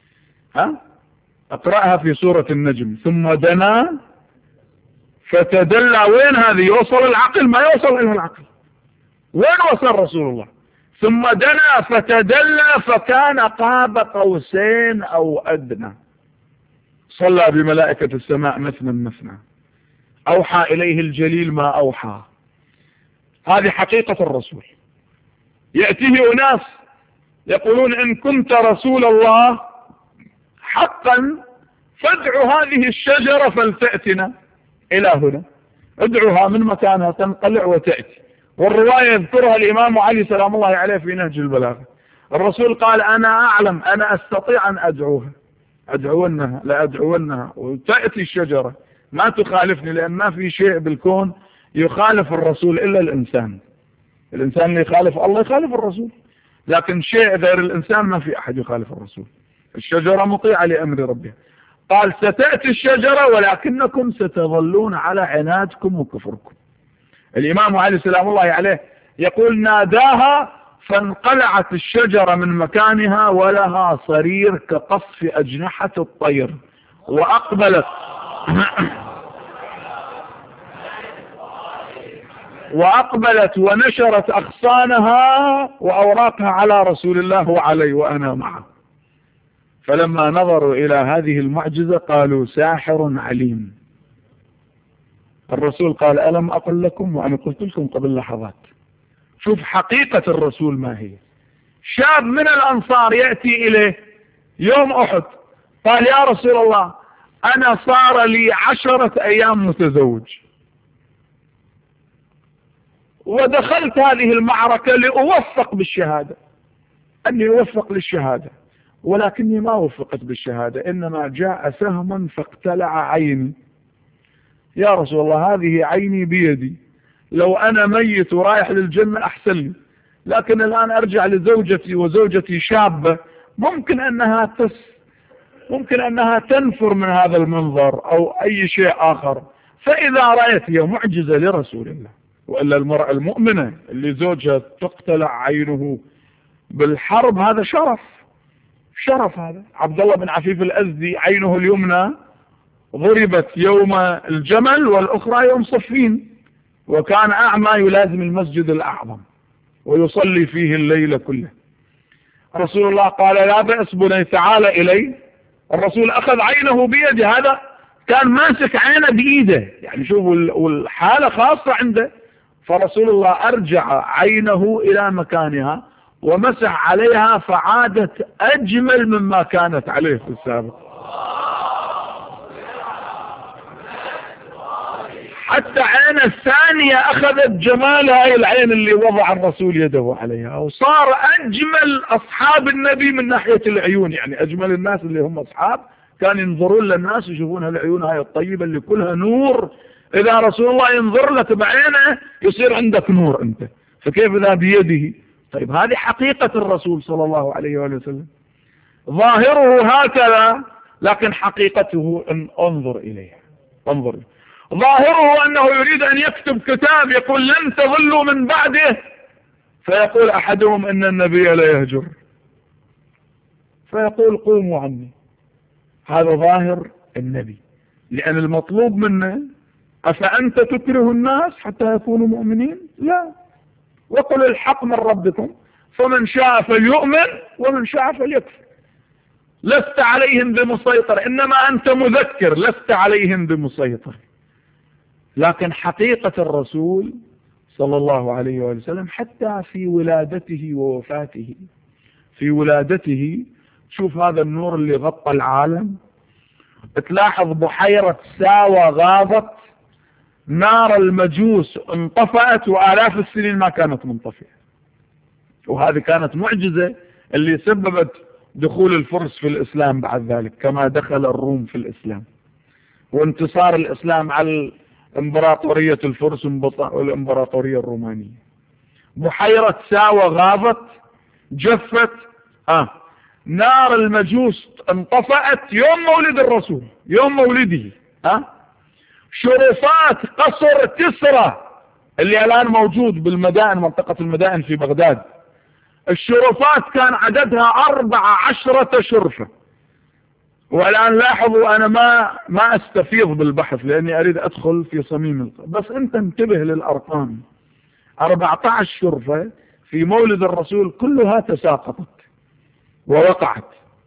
اقرأها في سورة النجم. ثم دنا فتدلى، وين هذه؟ يوصل العقل؟ ما يوصل إلى العقل. وين وصل رسول الله؟ ثم دنا فتدلى فكان قاب قوسين أو أدنى، صلى بملائكة السماء مثنى مثنى، أوحى إليه الجليل ما أوحى. هذه حقيقة الرسول. يأتيه أناس يقولون إن كنت رسول الله حقا فادعو هذه الشجرة فلتأتنا إلى هنا، ادعوها من مكانها تنقلع وتأتي. والرواية يذكرها الإمام علي سلام الله عليه في نهج البلاغة. الرسول قال أنا أعلم، أنا أستطيع أن أدعوها، أدعونها لا أدعونها، وتأتي الشجرة ما تخالفني، لأن ما في شيء بالكون يخالف الرسول إلا الإنسان. الإنسان اللي يخالف الله يخالف الرسول، لكن شيء غير الإنسان ما في أحد يخالف الرسول. الشجرة مطيعة لأمر ربها. قال ستأتي الشجرة ولكنكم ستظلون على عنادكم وكفركم. الإمام علي سلام الله عليه يقول ناداها فانقلعت الشجرة من مكانها ولها صرير كقصف أجنحة الطير، وأقبلت ونشرت أغصانها وأوراقها على رسول الله وعلي وأنا معه. فلما نظروا إلى هذه المعجزة قالوا ساحر عليم. الرسول قال ألم أقل لكم وأنا قلت لكم قبل لحظات. شوف حقيقة الرسول ما هي. شاب من الأنصار يأتي إليه يوم أحد قال يا رسول الله أنا صار لي 10 أيام متزوج، ودخلت هذه المعركة لأوفق بالشهادة، أني أوفق للشهادة، ولكني ما وفقت بالشهادة، إنما جاء سهم فاقتلع عيني. يا رسول الله هذه عيني بيدي، لو أنا ميت ورايح للجنة أحسن لي، لكن الآن أرجع لزوجتي وزوجتي شابة، ممكن أنها تنفر من هذا المنظر أو أي شيء آخر. فإذا رأيت هي معجزة لرسول الله. وإلا المرأة المؤمنة اللي زوجها تقتلع عينه بالحرب هذا شرف. هذا عبد الله بن عفيف الأزدي عينه اليمنى ضربت يوم الجمل والأخرى يوم صفين، وكان أعمى يلازم المسجد الأعظم ويصلي فيه الليل كله. رسول الله قال لا بأس بني تعال إلي. الرسول أخذ عينه بيده، هذا كان ماسك عينه بإيده، يعني شوفوا والحالة خاصة عنده. فرسول الله أرجع عينه إلى مكانها ومسح عليها فعادت أجمل مما كانت عليه في السابق. حتى عين الثانية أخذت جمال هاي العين اللي وضع الرسول يده عليها، وصار أجمل أصحاب النبي من ناحية العيون. يعني أجمل الناس اللي هم أصحاب كان ينظرون للناس يشوفونها العيون هاي الطيبة اللي كلها نور. إذا رسول الله ينظر لك بعينه يصير عندك نور أنت، فكيف إذا بيده؟ طيب هذه حقيقة الرسول صلى الله عليه وآله وسلم، ظاهره هكذا لكن حقيقته انظر إليها. انظر، ظاهره أنه يريد أن يكتب كتاب يقول لن تضلوا من بعده، فيقول أحدهم إن النبي لا يهجر، فيقول قوموا عني. هذا ظاهر النبي، لأن المطلوب منه أفأنت تكره الناس حتى يكونوا مؤمنين؟ لا، وقل الحق من ربكم فمن شاء فليؤمن ومن شاء فليكفر. لست عليهم بمسيطر، إنما أنت مذكر، لست عليهم بمسيطر. لكن حقيقة الرسول صلى الله عليه وسلم حتى في ولادته ووفاته، في ولادته شوف هذا النور اللي غطى العالم، تلاحظ بحيرة ساوى غابت، نار المجوس انطفأت وآلاف السنين ما كانت منطفئة. وهذه كانت معجزة اللي سببت دخول الفرس في الإسلام بعد ذلك، كما دخل الروم في الإسلام، وانتصار الإسلام على امبراطورية الفرس والامبراطورية الرومانية. بحيرة ساوى غابت، جفت، نار المجوس انطفأت يوم مولد الرسول، يوم مولده. شرفات قصر كسرى اللي الآن موجود بالمدائن، منطقة المدائن في بغداد، الشرفات كان عددها 14 شرفة. والآن لاحظوا أنا ما أستفيض بالبحث لأني أريد أدخل في صميم بس أنت انتبه للأرقام. 14 شرفة في مولد الرسول كلها تساقطت ووقعت.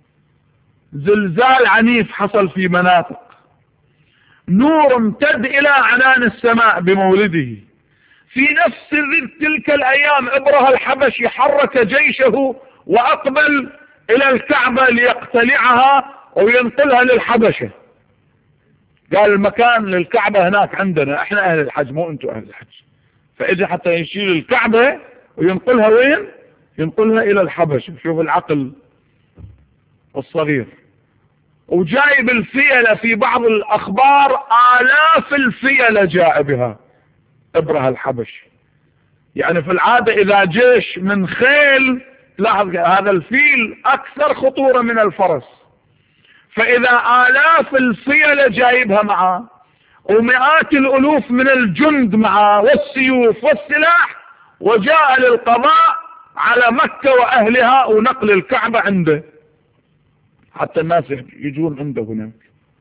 زلزال عنيف حصل في مناطق، نور امتد إلى عنان السماء بمولده. في نفس تلك الأيام إبرهة الحبشي حرك جيشه وأقبل إلى الكعبة ليقتلعها وينقلها للحبشة. قال المكان للكعبة هناك عندنا، احنا أهل الحج مو أنتوا أهل الحج. فإذا حتى يشيل الكعبة وينقلها وين؟ ينقلها إلى الحبشة. شوف العقل الصغير. وجايب الفيلة، في بعض الأخبار آلاف الفيلة جاء بها إبرهة الحبشي. يعني في العادة إذا جيش من خيل، لاحظ هذا الفيل أكثر خطورة من الفرس، فإذا آلاف الفيلة جايبها معه ومئات الألوف من الجند معه والسيوف والسلاح، وجاء للقضاء على مكة وأهلها ونقل الكعبة عنده حتى الناس يجون عنده هناك.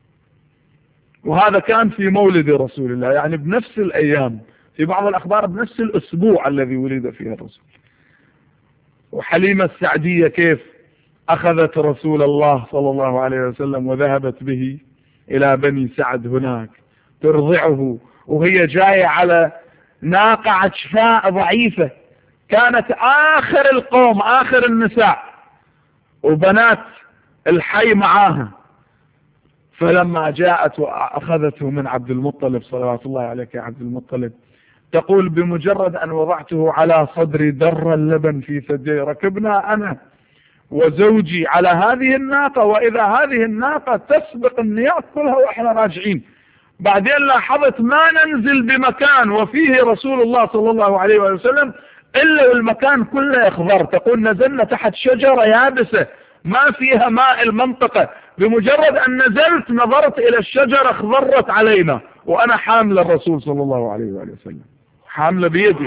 وهذا كان في مولد رسول الله، يعني بنفس الأيام، في بعض الأخبار بنفس الأسبوع الذي ولد فيه الرسول. وحليمة السعدية كيف أخذت رسول الله صلى الله عليه وسلم وذهبت به إلى بني سعد هناك ترضعه، وهي جاية على ناقة عجفاء ضعيفة، كانت آخر القوم، آخر النساء، وبنات الحي معاها. فلما جاءت وأخذته من عبد المطلب صلوات الله عليك يا عبد المطلب، تقول بمجرد أن وضعته على صدري در اللبن في ثدي، ركبنا أنا وزوجي على هذه الناقة، وإذا هذه الناقة تسبق أن يأكلها وإحنا راجعين. بعدين لاحظت ما ننزل بمكان وفيه رسول الله صلى الله عليه وسلم إلا والمكان كله يخضر. تقول نزلنا تحت شجرة يابسة ما فيها ماء المنطقة، بمجرد أن نزلت نظرت إلى الشجرة اخضرت علينا، وأنا حامل الرسول صلى الله عليه وسلم، حاملة بيدي.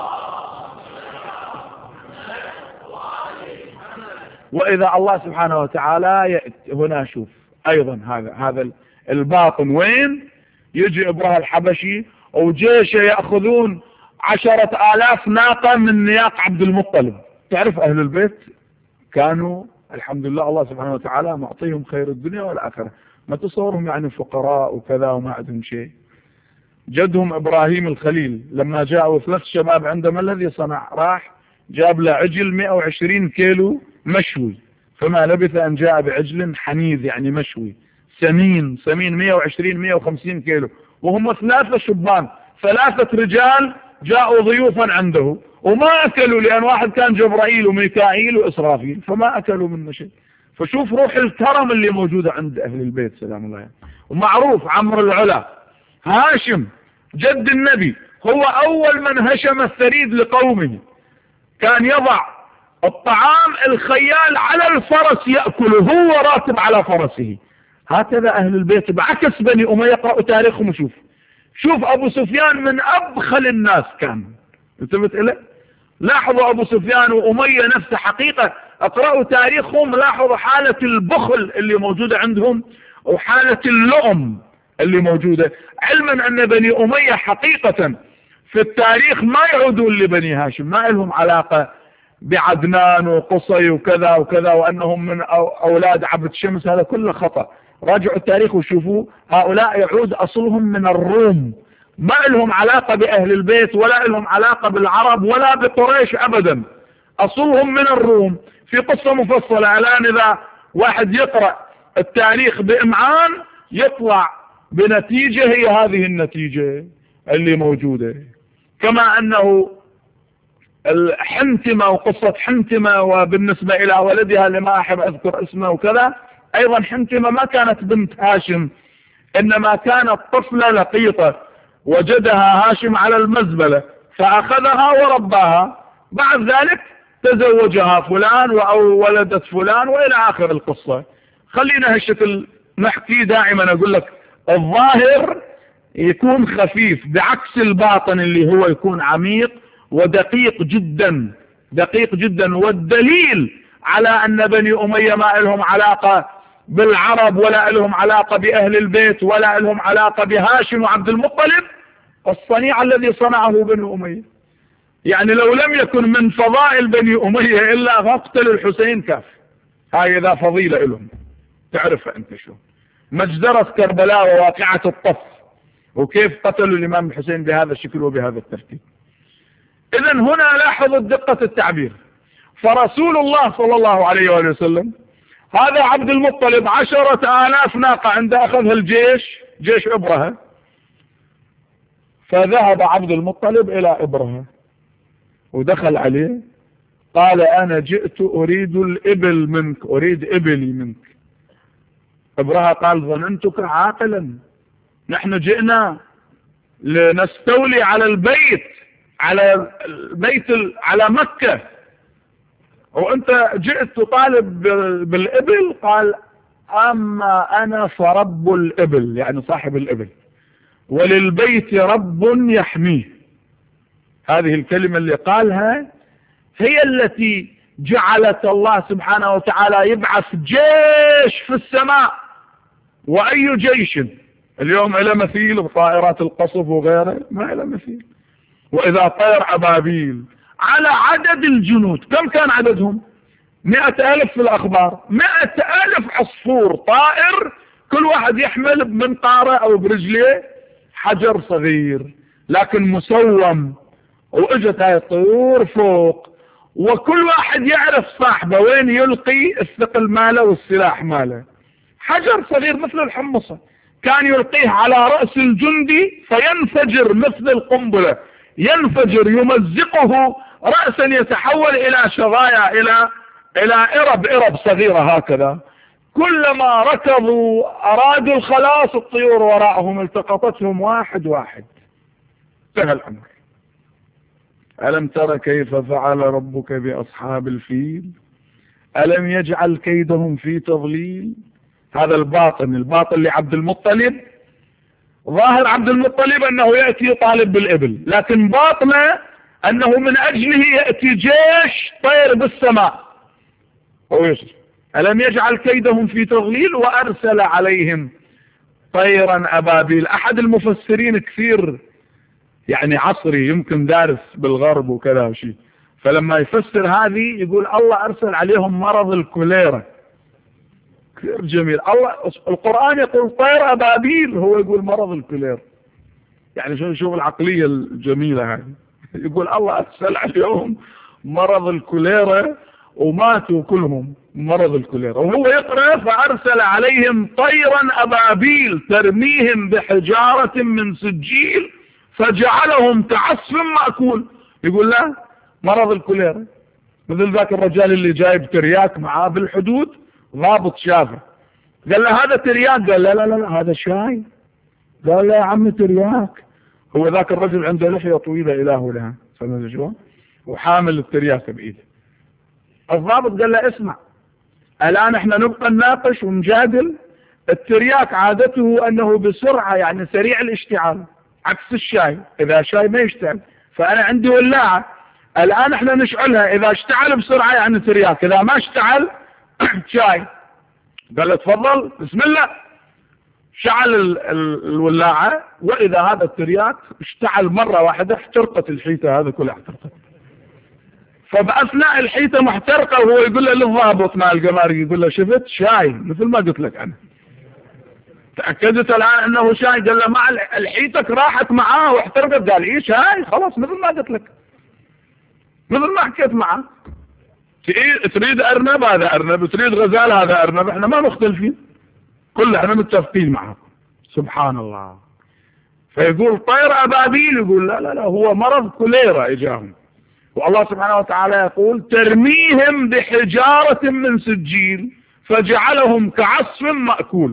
وإذا الله سبحانه وتعالى هنا شوف أيضا هذا الباطن وين يجي إبرهة الحبشي وجيشه يأخذون 10,000 ناقة من نياق عبد المطلب. تعرف أهل البيت كانوا الحمد لله الله سبحانه وتعالى معطيهم خير الدنيا والآخرة، ما تصورهم يعني فقراء وكذا وما عندهم شيء. جدهم إبراهيم الخليل لما جاءوا 3 شباب عنده ما الذي صنع؟ راح جاب له عجل 120 كيلو مشوي، فما لبث أن جاء بعجل حنيذ يعني مشوي سمين 120 150 كيلو، وهم 3 شبان 3 رجال جاءوا ضيوفا عنده وما أكلوا، لأن واحد كان جبرائيل وميكائيل وإسرافيل فما أكلوا منه شيء. فشوف روح الكرم اللي موجودة عند أهل البيت سلام الله عليه. ومعروف عمرو العلا هاشم جد النبي هو أول من هشم الثريد لقومه، كان يضع الطعام الخيال على الفرس يأكله هو راتب على فرسه. هكذا أهل البيت بعكس بني أمية. اقرأوا تاريخهم وشوف. شوف أبو سفيان من أبخل الناس كان، انتبهت إليه؟ لاحظوا أبو سفيان وأمية نفسه حقيقة، اقرأوا تاريخهم لاحظوا حالة البخل اللي موجودة عندهم وحالة اللؤم اللي موجودة، علما أن بني أمية حقيقة في التاريخ ما يعودون لبني هاشم، ما لهم علاقة بعدنان وقصي وكذا وكذا وأنهم من أولاد عبد شمس، هذا كله خطأ. راجعوا التاريخ وشوفوا هؤلاء يعود أصلهم من الروم، ما لهم علاقة بأهل البيت ولا لهم علاقة بالعرب ولا بقريش أبدا، أصلهم من الروم. في قصة مفصلة الآن إذا واحد يقرأ التاريخ بإمعان يطلع بنتيجة هي هذه النتيجة اللي موجودة. كما أنه الحنتمة وقصة حنتمة وبالنسبة إلى ولدها اللي ما أحب أذكر اسمه وكذا، أيضا حنتمة ما كانت بنت هاشم إنما كانت طفلة لقيطة وجدها هاشم على المزبلة فأخذها ورباها، بعد ذلك تزوجها فلان أو ولدت فلان وإلى آخر القصة. خلينا هالشكل نحكي دائما، أقول لك الظاهر يكون خفيف بعكس الباطن اللي هو يكون عميق ودقيق جدا دقيق جدا. والدليل على أن بني أمية ما لهم علاقة بالعرب ولا لهم علاقة بأهل البيت ولا لهم علاقة بهاشم وعبد المطلب الصنيع الذي صنعه بني أمية. يعني لو لم يكن من فضائل بني أمية إلا مقتل الحسين كاف، هاي إذا فضيلة لهم تعرف أنت شو مجزرة كربلاء وواقعة الطف وكيف قتلوا الإمام الحسين بهذا الشكل وبهذا الترتيب. إذن هنا لاحظوا دقة التعبير. فرسول الله صلى الله عليه وآله وسلم هذا عبد المطلب 10,000 ناقة عند أخذها الجيش جيش إبرهة، فذهب عبد المطلب إلى إبرهة ودخل عليه قال أنا جئت أريد الإبل منك، أريد إبلي منك. إبرهة قال ظننتك عاقلا، نحن جئنا لنستولي على البيت على مكة وأنت جئت تطالب بالإبل. قال أما أنا فرب الإبل، يعني صاحب الإبل، وللبيت رب يحميه. هذه الكلمة اللي قالها هي التي جعلت الله سبحانه وتعالى يبعث جيش في السماء، وأي جيش اليوم إلى مثيل بطائرات القصف وغيره ما إلى مثيل. وإذا طير أبابيل على عدد الجنود، كم كان عددهم؟ 100,000 في الأخبار، 100,000 عصفور طائر كل واحد يحمل بمنقاره أو برجليه حجر صغير لكن مسوم، وإجت هاي الطيور فوق وكل واحد يعرف صاحبه وين يلقي الثقل ماله والسلاح ماله. حجر صغير مثل الحمصة كان يلقيه على رأس الجندي فينفجر مثل القنبلة، ينفجر يمزقه رأسا يتحول إلى شظايا إلى إرب صغيرة هكذا. كلما ركضوا أرادوا الخلاص الطيور وراءهم التقطتهم واحد واحد. انتهى الأمر. ألم تر كيف فعل ربك بأصحاب الفيل ألم يجعل كيدهم في تضليل. هذا الباطن لعبد المطلب. ظاهر عبد المطلب أنه يأتي طالب بالإبل، لكن باطنه أنه من أجله يأتي جيش طير بالسماء. ألم يجعل كيدهم في تضليل وأرسل عليهم طيرا أبابيل. أحد المفسرين كثير يعني عصري يمكن دارس بالغرب وكذا شيء، فلما يفسر هذه يقول الله أرسل عليهم مرض الكوليرا. كثير جميل. القرآن يقول طير أبابيل، هو يقول مرض الكوليرا. يعني شوف العقلية الجميلة هذه. يقول الله أرسل عليهم مرض الكوليرا وماتوا كلهم مرض الكوليرا. وهو يقرأ فأرسل عليهم طيرا أبابيل ترميهم بحجارة من سجيل فجعلهم كعصف مأكول. يقول لا مرض الكوليرا. مثل ذاك الرجال اللي جايب ترياك معاه بالحدود، ضابط شافه قال له هذا ترياك، قال لا لا لا هذا شاي. قال لا يا عم ترياك. هو ذاك الرجل عنده لحية طويلة إله لها فهمت شلون، وحامل الترياك بإيده. الضابط قال له اسمع الآن احنا نبقى نناقش ونجادل، الترياك عادته أنه بسرعة يعني سريع الاشتعال عكس الشاي، إذا شاي ما يشتعل، فأنا عندي ولاعة الآن احنا نشعلها، إذا اشتعل بسرعة يعني ترياك، إذا ما اشتعل شاي. قال له تفضل بسم الله. شعل الولاعة وإذا هذا الترياك اشتعل مرة واحدة، احترقت الحيطة هذا كلها احترقت. فبأثناء الحيطة محترقة وهو يقول له للضابط مع القماري، يقول له شفت شاي مثل ما قلت لك أنا، تأكدت الآن أنه شاي؟ قال له مع الحيطة راحت معاه واحترقت. قال إيه شاي خلاص مثل ما قلت لك، مثل ما حكيت معه. تريد أرنب هذا أرنب، تريد غزال هذا أرنب، احنا ما مختلفين، كلنا احنا متفقين معه. سبحان الله. فيقول طير أبابيل، يقول لا لا لا هو مرض كوليرا إجاهم. والله سبحانه وتعالى يقول ترميهم بحجارة من سجيل فجعلهم كعصف مأكول.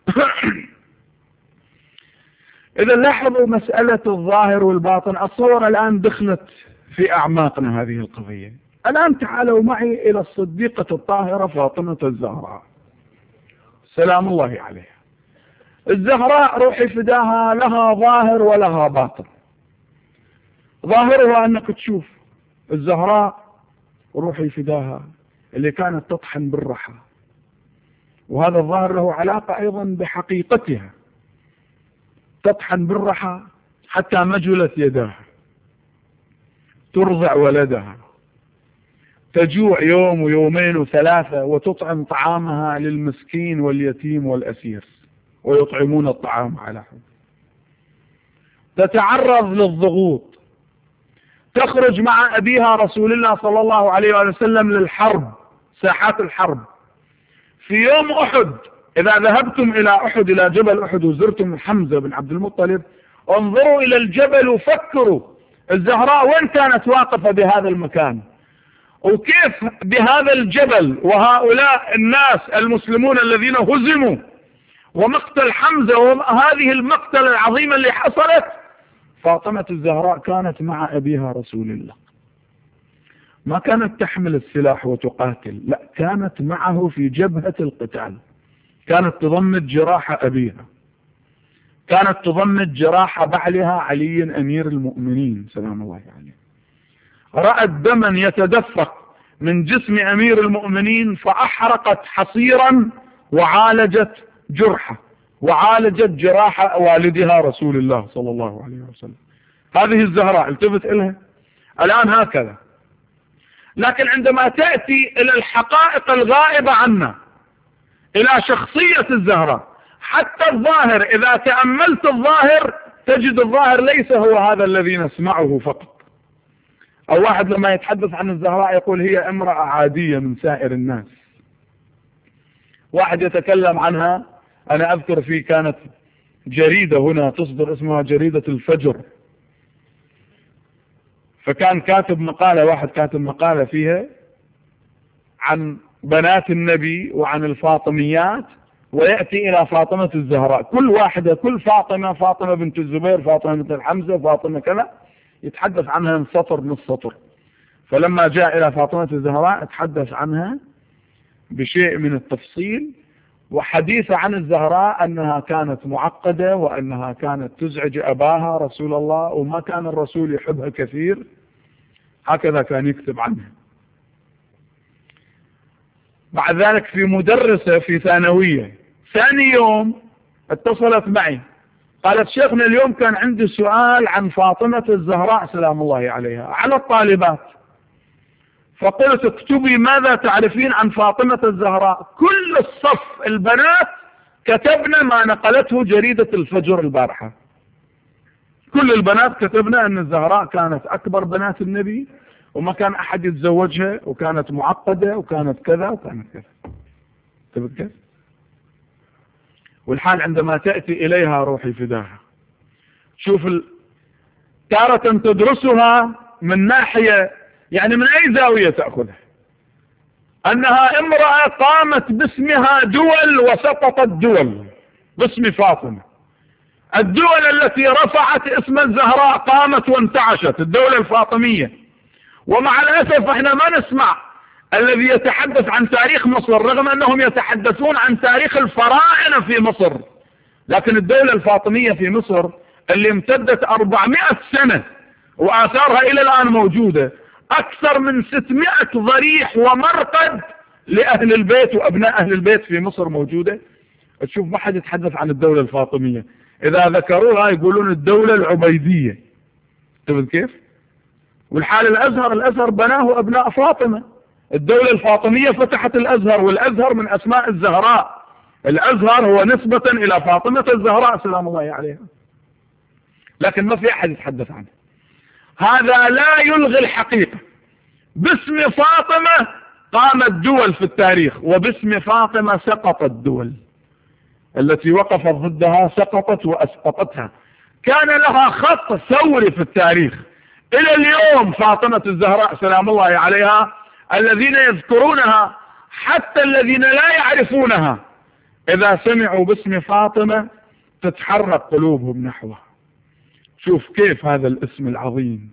إذا لاحظوا مسألة الظاهر والباطن. الصور الآن دخلت في أعماقنا هذه القضية. الآن تعالوا معي إلى الصديقة الطاهرة فاطمة الزهراء سلام الله عليها. الزهراء روحي فداها لها ظاهر ولها باطن. ظاهرها أنك تشوف الزهراء روحي فداها اللي كانت تطحن بالرحى، وهذا الظاهر له علاقة أيضا بحقيقتها، تطحن بالرحى حتى مجلت يداها، ترضع ولدها، تجوع يوم ويومين وثلاثة وتطعم طعامها للمسكين واليتيم والأسير ويطعمون الطعام على حب، تتعرض للضغوط، تخرج مع أبيها رسول الله صلى الله عليه وسلم للحرب، ساحات الحرب. في يوم أحد إذا ذهبتم إلى أحد إلى جبل أحد وزرتم حمزة بن عبد المطلب انظروا إلى الجبل وفكروا الزهراء وين كانت واقفة بهذا المكان، وكيف بهذا الجبل وهؤلاء الناس المسلمون الذين هزموا ومقتل حمزة وهذه المقتل العظيمة اللي حصلت. فاطمة الزهراء كانت مع أبيها رسول الله، ما كانت تحمل السلاح وتقاتل، لا كانت معه في جبهة القتال، كانت تضمد جراح أبيها، كانت تضمد جراح بعلها علي أمير المؤمنين سلام الله عليه. رأت دما يتدفق من جسم أمير المؤمنين فأحرقت حصيرا وعالجت جرحه وعالجت جراح والدها رسول الله صلى الله عليه وسلم. هذه الزهراء التفت إلها الآن هكذا. لكن عندما تأتي إلى الحقائق الغائبة عنا، إلى شخصية الزهراء، حتى الظاهر إذا تأملت الظاهر تجد الظاهر ليس هو هذا الذي نسمعه فقط. أو واحد لما يتحدث عن الزهراء يقول هي امرأة عادية من سائر الناس. واحد يتكلم عنها، أنا أذكر فيه كانت جريدة هنا تصدر اسمها جريدة الفجر، فكان كاتب مقالة، واحد كاتب مقالة فيها عن بنات النبي وعن الفاطميات، ويأتي إلى فاطمة الزهراء، كل واحدة كل فاطمة، فاطمة بنت الزبير، فاطمة بنت الحمزة، فاطمة كذا، يتحدث عنها من سطر نص سطر. فلما جاء إلى فاطمة الزهراء تحدث عنها بشيء من التفصيل، وحديث عن الزهراء أنها كانت معقدة وأنها كانت تزعج أباها رسول الله وما كان الرسول يحبها كثير، هكذا كان يكتب عنها. بعد ذلك في مدرسة في ثانوية ثاني يوم اتصلت معي قالت شيخنا اليوم كان عندي سؤال عن فاطمة الزهراء سلام الله عليها على الطالبات، فقلت اكتبي ماذا تعرفين عن فاطمة الزهراء. كل الصف البنات كتبنا ما نقلته جريدة الفجر البارحة، كل البنات كتبنا أن الزهراء كانت أكبر بنات النبي وما كان أحد يتزوجها، وكانت معقدة، وكانت كذا وكانت كذا. تذكر؟ والحال عندما تأتي إليها روحي فداها. شوف تارة تدرسها من ناحية، يعني من أي زاوية تأخذها، أنها امرأة قامت باسمها دول وسقطت دول باسم فاطمة. الدول التي رفعت اسم الزهراء قامت وانتعشت، الدولة الفاطمية. ومع الأسف احنا ما نسمع الذي يتحدث عن تاريخ مصر، رغم أنهم يتحدثون عن تاريخ الفراعنة في مصر، لكن الدولة الفاطمية في مصر اللي امتدت 400 سنة وآثارها إلى الآن موجودة، أكثر من 600 ضريح ومرقد لأهل البيت وأبناء أهل البيت في مصر موجودة. تشوف ما حد يتحدث عن الدولة الفاطمية، إذا ذكروها يقولون الدولة العبيدية. تفهم كيف؟ والحال الأزهر بناه أبناء فاطمة. الدولة الفاطمية فتحت الأزهر، والأزهر من أسماء الزهراء. الأزهر هو نسبة إلى فاطمة الزهراء سلام الله عليها، لكن ما في أحد يتحدث عنه. هذا لا يلغي الحقيقة. باسم فاطمة قامت دول في التاريخ، وباسم فاطمة سقطت دول. التي وقفت ضدها سقطت وأسقطتها. كان لها خط ثوري في التاريخ إلى اليوم. فاطمة الزهراء سلام الله عليها الذين يذكرونها حتى الذين لا يعرفونها إذا سمعوا باسم فاطمة تتحرك قلوبهم نحوها. شوف كيف هذا الاسم العظيم،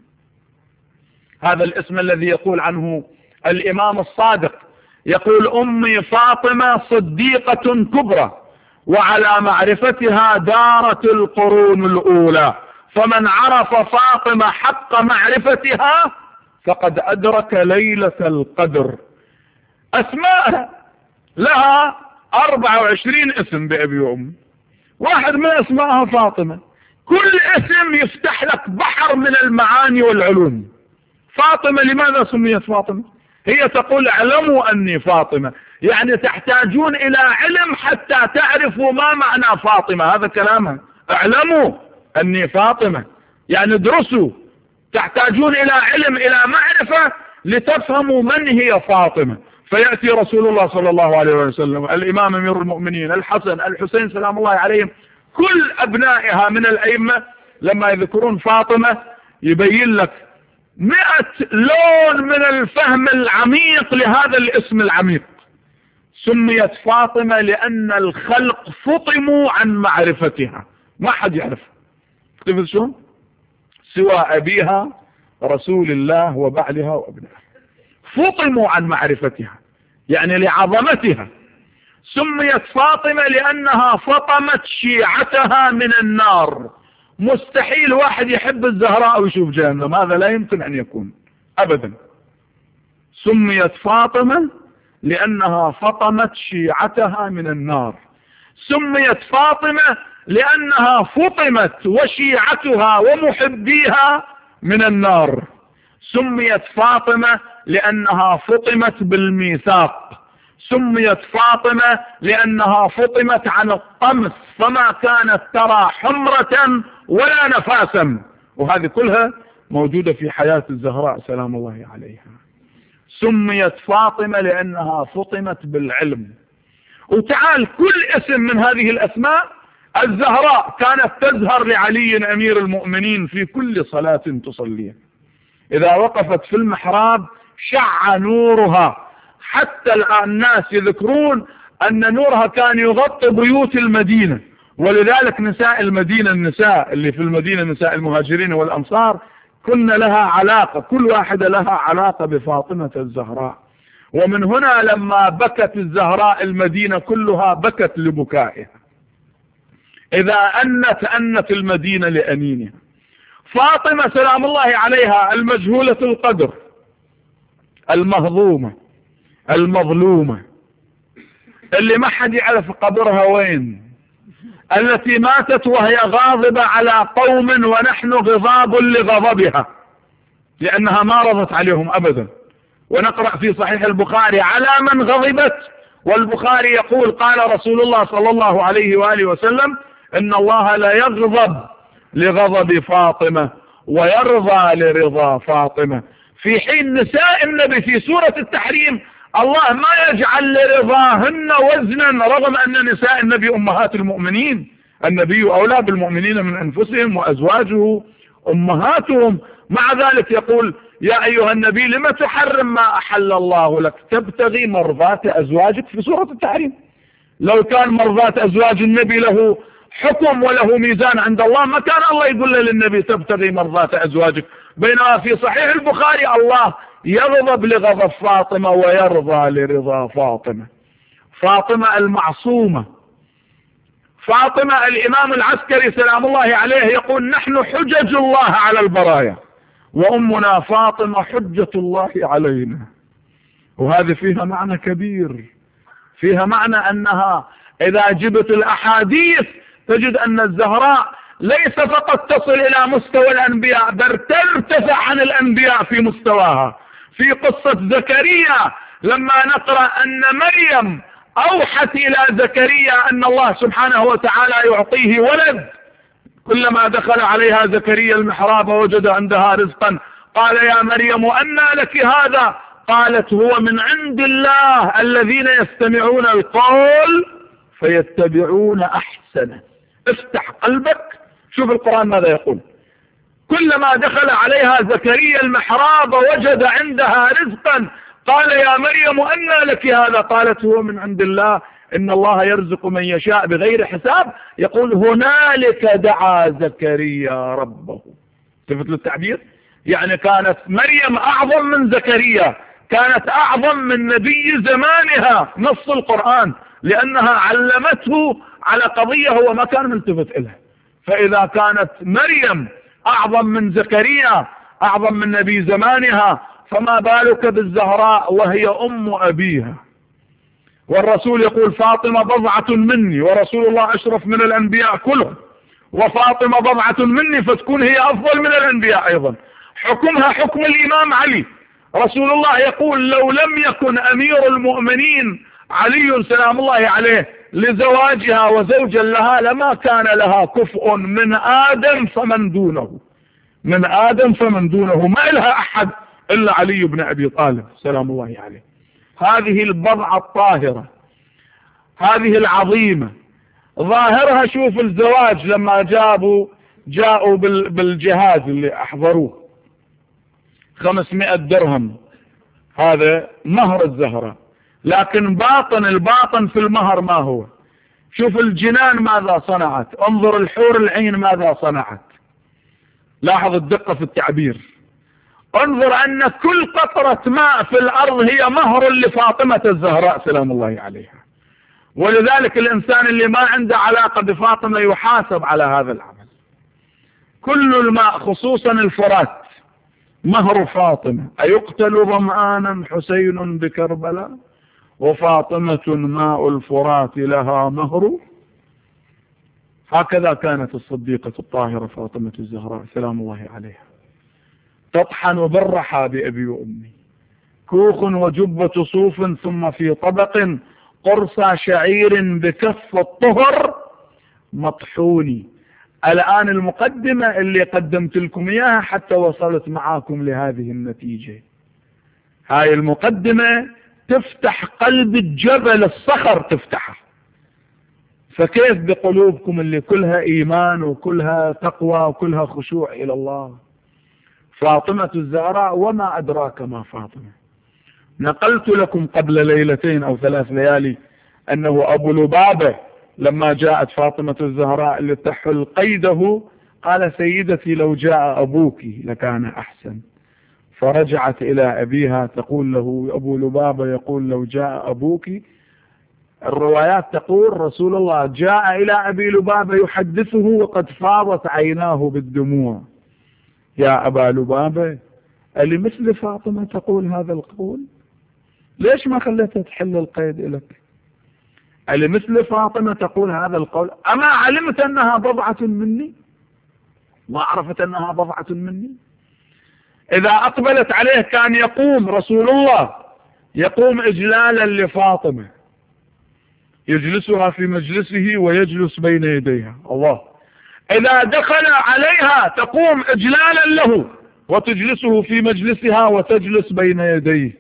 هذا الاسم الذي يقول عنه الإمام الصادق، يقول أمي فاطمة صديقة كبرى، وعلى معرفتها دارت القرون الأولى، فمن عرف فاطمة حق معرفتها فقد أدرك ليلة القدر. أسماء لها 24 اسم بأبي وأمي، واحد من أسمائها فاطمة. كل اسم يفتح لك بحر من المعاني والعلوم. فاطمة لماذا سميت فاطمة؟ هي تقول اعلموا أني فاطمة، يعني تحتاجون إلى علم حتى تعرفوا ما معنى فاطمة. هذا كلامها، اعلموا أني فاطمة، يعني ادرسوا، تحتاجون إلى علم، إلى معرفة لتفهموا من هي فاطمة. فيأتي رسول الله صلى الله عليه وسلم، الإمام أمير المؤمنين الحسن الحسين سلام الله عليهم، كل أبنائها من الأئمة لما يذكرون فاطمة يبين لك 100 لون من الفهم العميق لهذا الاسم العميق. سميت فاطمة لأن الخلق فطموا عن معرفتها، ما حد يعرف شلون سوى أبيها رسول الله وبعلها وابنها. فطموا عن معرفتها يعني لعظمتها. سميت فاطمة لأنها فطمت شيعتها من النار. مستحيل واحد يحب الزهراء ويشوف جهنم، هذا لا يمكن أن يكون أبدا. سميت فاطمة لأنها فطمت شيعتها من النار. سميت فاطمة لأنها فطمت وشيعتها ومحبيها من النار. سميت فاطمة لأنها فطمت بالميثاق. سميت فاطمة لأنها فطمت عن الطمس، فما كانت ترى حمرة ولا نفاسا. وهذه كلها موجودة في حياة الزهراء سلام الله عليها. سميت فاطمة لأنها فطمت بالعلم. وتعال كل اسم من هذه الأسماء، الزهراء كانت تزهر لعلي أمير المؤمنين في كل صلاة تصليها. إذا وقفت في المحراب شع نورها، حتى الآن الناس يذكرون أن نورها كان يغطي بيوت المدينة، ولذلك نساء المدينة، النساء اللي في المدينة، نساء المهاجرين والأنصار، كن لها علاقة، كل واحدة لها علاقة بفاطمة الزهراء. ومن هنا لما بكت الزهراء المدينة كلها بكت لبكائها. إذا أنت المدينة لأنينها. فاطمة سلام الله عليها المجهولة القدر، المهضومة، المظلومة، اللي ما حد يعرف قبرها وين، التي ماتت وهي غاضبة على قوم ونحن غضاب لغضبها، لأنها ما رضت عليهم أبدا. ونقرأ في صحيح البخاري على من غضبت، والبخاري يقول قال رسول الله صلى الله عليه وآله وسلم إن الله لا يغضب لغضب فاطمة ويرضى لرضا فاطمة. في حين نساء النبي في سورة التحريم الله ما يجعل لرضاهن وزنا، رغم أن نساء النبي أمهات المؤمنين. النبي أولى بالمؤمنين من أنفسهم وأزواجه أمهاتهم، مع ذلك يقول يا أيها النبي لما تحرم ما أحل الله لك تبتغي مرضات أزواجك في سورة التحريم. لو كان مرضات أزواج النبي له حكم وله ميزان عند الله ما كان الله يقول للنبي تبتغي مرضات أزواجك، بينما في صحيح البخاري الله يغضب لغضب فاطمة ويرضى لرضا فاطمة. فاطمة المعصومة، فاطمة الإمام العسكري سلام الله عليه يقول نحن حجج الله على البرايا، وأمنا فاطمة حجة الله علينا. وهذه فيها معنى كبير، فيها معنى أنها إذا جبت الأحاديث تجد أن الزهراء ليس فقط تصل إلى مستوى الأنبياء، بل ترتفع عن الأنبياء في مستواها. في قصة زكريا لما نقرأ أن مريم أوحت إلى زكريا أن الله سبحانه وتعالى يعطيه ولد، كلما دخل عليها زكريا المحراب وجد عندها رزقا قال يا مريم أنى لك هذا؟ قالت هو من عند الله، الذين يستمعون القول فيتبعون أحسنه. افتح قلبك شوف القرآن ماذا يقول. كلما دخل عليها زكريا المحراب وجد عندها رزقا قال يا مريم أنى لك هذا؟ قالت هو من عند الله، إن الله يرزق من يشاء بغير حساب. يقول هنالك دعا زكريا ربه. شفت التعبير؟ يعني كانت مريم أعظم من زكريا، كانت أعظم من نبي زمانها نص القرآن، لأنها علمته على قضية هو ما كان ملتفت إلها. فإذا كانت مريم أعظم من زكريا أعظم من نبي زمانها، فما بالك بالزهراء وهي أم أبيها. والرسول يقول فاطمة بضعة مني، ورسول الله أشرف من الأنبياء كلهم، وفاطمة بضعة مني فتكون هي أفضل من الأنبياء أيضا. حكمها حكم الإمام علي. رسول الله يقول لو لم يكن أمير المؤمنين علي سلام الله عليه لزواجها وزوجا لها لما كان لها كفء من آدم فمن دونه، من آدم فمن دونه، ما لها أحد إلا علي بن أبي طالب سلام الله عليه. هذه البضعة الطاهرة، هذه العظيمة، ظاهرها شوف الزواج لما جاءوا بالجهاز اللي أحضروه 500 درهم، هذا مهر الزهرة، لكن الباطن في المهر ما هو؟ شوف الجنان ماذا صنعت، انظر الحور العين ماذا صنعت. لاحظ الدقة في التعبير. انظر أن كل قطرة ماء في الأرض هي مهر لفاطمة الزهراء سلام الله عليها. ولذلك الإنسان اللي ما عنده علاقة بفاطمة يحاسب على هذا العمل. كل الماء خصوصا الفرات مهر فاطمة. أيقتل ظمآنا حسين بكربلاء وفاطمة ماء الفرات لها مهر. هكذا كانت الصديقة الطاهرة فاطمة الزهراء سلام الله عليها. تطحن بالرحى بأبي وأمي، كوخ وجبة صوف ثم في طبق قرص شعير بكف الطهر مطحوني. الآن المقدمة اللي قدمت لكم إياها حتى وصلت معاكم لهذه النتيجة. هاي المقدمة تفتح قلب الجبل الصخر تفتحه، فكيف بقلوبكم اللي كلها إيمان وكلها تقوى وكلها خشوع إلى الله؟ فاطمة الزهراء وما أدراك ما فاطمة. نقلت لكم قبل ليلتين أو 3 ليالي أنه أبو لبابة لما جاءت فاطمة الزهراء لتحل قيده قال سيدتي لو جاء أبوك لكان أحسن. فرجعت إلى أبيها تقول له أبو لبابة يقول لو جاء أبوك. الروايات تقول رسول الله جاء إلى أبي لبابة يحدثه وقد فاضت عيناه بالدموع. يا أبا لبابة ألمثل فاطمة تقول هذا القول؟ ليش ما خليتها تحل القيد لك؟ ألمثل فاطمة تقول هذا القول؟ أما علمت أنها بضعة مني؟ ما عرفت أنها بضعة مني؟ إذا أقبلت عليه كان يقوم رسول الله يقوم إجلالا لفاطمة، يجلسها في مجلسه ويجلس بين يديها الله. إذا دخل عليها تقوم إجلالا له وتجلسه في مجلسها وتجلس بين يديه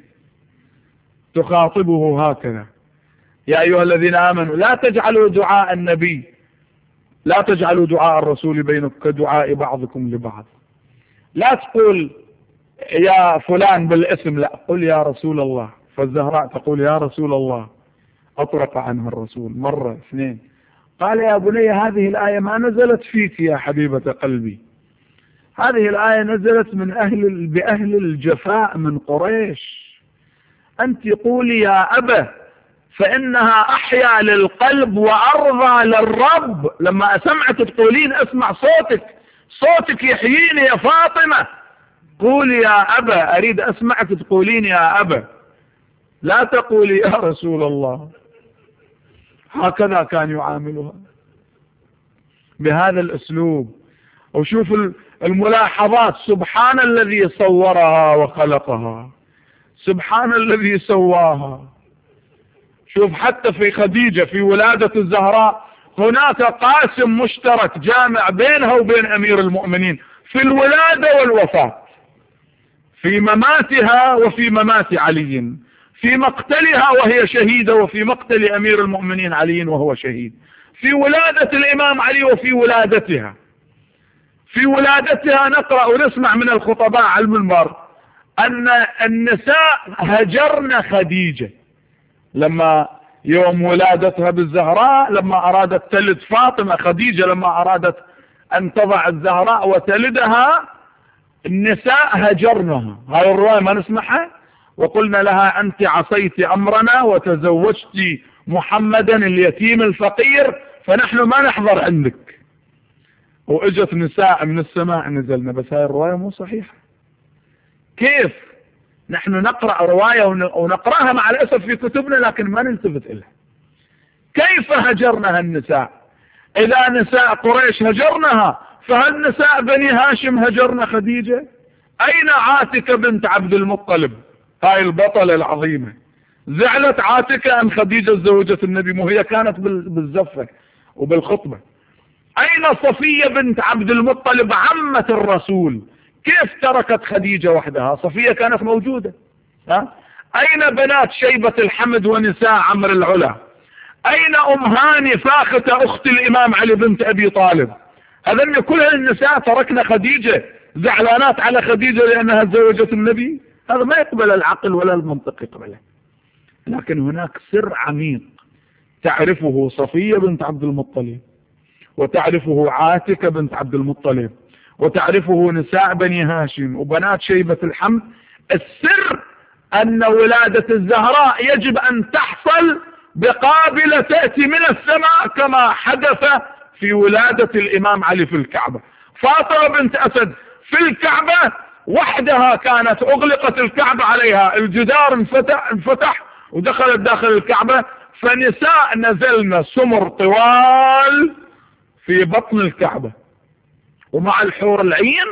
تخاطبه هكذا: يا أيها الذين آمنوا لا تجعلوا دعاء النبي، لا تجعلوا دعاء الرسول بينكم كدعاء بعضكم لبعض. لا تقول يا فلان بالاسم، لا، قل يا رسول الله. فالزهراء تقول: يا رسول الله. أطرق عنها الرسول مرة اثنين، قال: يا بني هذه الآية ما نزلت فيك يا حبيبة قلبي، هذه الآية نزلت بأهل الجفاء من قريش. أنت قولي يا أبا فإنها أحيا للقلب وأرضى للرب. لما سمعت تقولين اسمع صوتك يحييني يا فاطمة، قولي يا أبا، أريد أسمعك تقولين يا أبا، لا تقولي يا رسول الله. هكذا كان يعاملها، بهذا الأسلوب. وشوف الملاحظات: سبحان الذي صورها وخلقها، سبحان الذي سواها. شوف حتى في خديجة في ولادة الزهراء هناك قاسم مشترك جامع بينها وبين أمير المؤمنين في الولادة والوفاة، في مماتها وفي ممات علي، في مقتلها وهي شهيدة وفي مقتل أمير المؤمنين علي وهو شهيد، في ولادة الإمام علي وفي ولادتها. في ولادتها نقرأ ونسمع من الخطباء على المنبر أن النساء هجرن خديجة لما يوم ولادتها بالزهراء، لما أرادت تلد فاطمة. خديجة لما أرادت أن تضع الزهراء وتلدها، النساء هجرنها. هاي الرواية ما نسمعها. وقلنا لها: أنت عصيت أمرنا وتزوجت محمدا اليتيم الفقير، فنحن ما نحضر عندك. وإجت نساء من السماء نزلنا. بس هاي الرواية مو صحيحة. كيف نحن نقرأ رواية ونقرأها مع الأسف في كتبنا لكن ما نلتفت إلها؟ كيف هجرنها النساء؟ إذا نساء قريش هجرنها، فهل نساء بني هاشم هجرن خديجة؟ أين عاتكة بنت عبد المطلب؟ هاي البطلة العظيمة. زعلت عاتكة أن خديجة زوجة النبي، مو هي كانت بالزفة وبالخطبة؟ أين صفية بنت عبد المطلب عمة الرسول؟ كيف تركت خديجة وحدها؟ صفية كانت موجودة. أين بنات شيبة الحمد ونساء عمرو العلا؟ أين أم هاني فاختة أخت الإمام علي بنت أبي طالب؟ هذن كل النساء تركنا خديجة، زعلانات على خديجة لأنها زوجة النبي. هذا ما يقبل العقل ولا المنطق يقبله. لكن هناك سر عميق تعرفه صفية بنت عبد المطلب، وتعرفه عاتكة بنت عبد المطلب، وتعرفه نساء بني هاشم وبنات شيبة الحمد. السر أن ولادة الزهراء يجب أن تحصل بقابلة تأتي من السماء كما حدث في ولادة الإمام علي في الكعبة. فاطمة بنت أسد في الكعبة وحدها كانت، أغلقت الكعبة عليها، الجدار انفتح ودخلت داخل الكعبة، فنساء نزلنا سمر طوال في بطن الكعبة ومع الحور العين،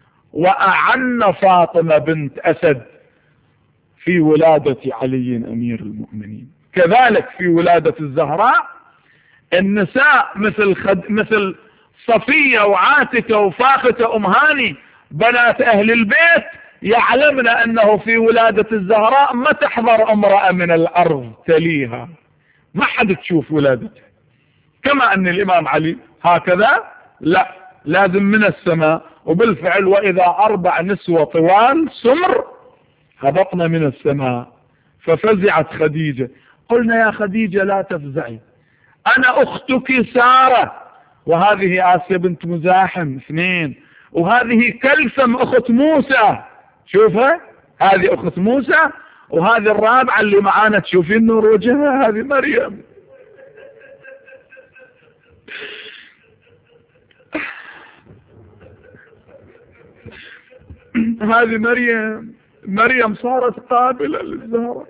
وأعن فاطمة بنت أسد في ولادة علي أمير المؤمنين. كذلك في ولادة الزهراء النساء مثل صفية وعاتكة وفاختة أم هاني بنات أهل البيت يعلمن أنه في ولادة الزهراء ما تحضر امرأة من الأرض تليها، ما حد تشوف ولادتها. كما أن الإمام علي هكذا، لا، لازم من السماء. وبالفعل وإذا 4 نسوة طوال سمر هبطنا من السماء. ففزعت خديجة. قلنا: يا خديجة لا تفزعي، أنا أختك سارة، وهذه آسيا بنت مزاحم 2، وهذه كلثم أخت موسى، شوفها هذه أخت موسى، وهذه الرابعة اللي معانا تشوفين نور وجهها هذه مريم. هذه مريم صارت قابلة للزهرة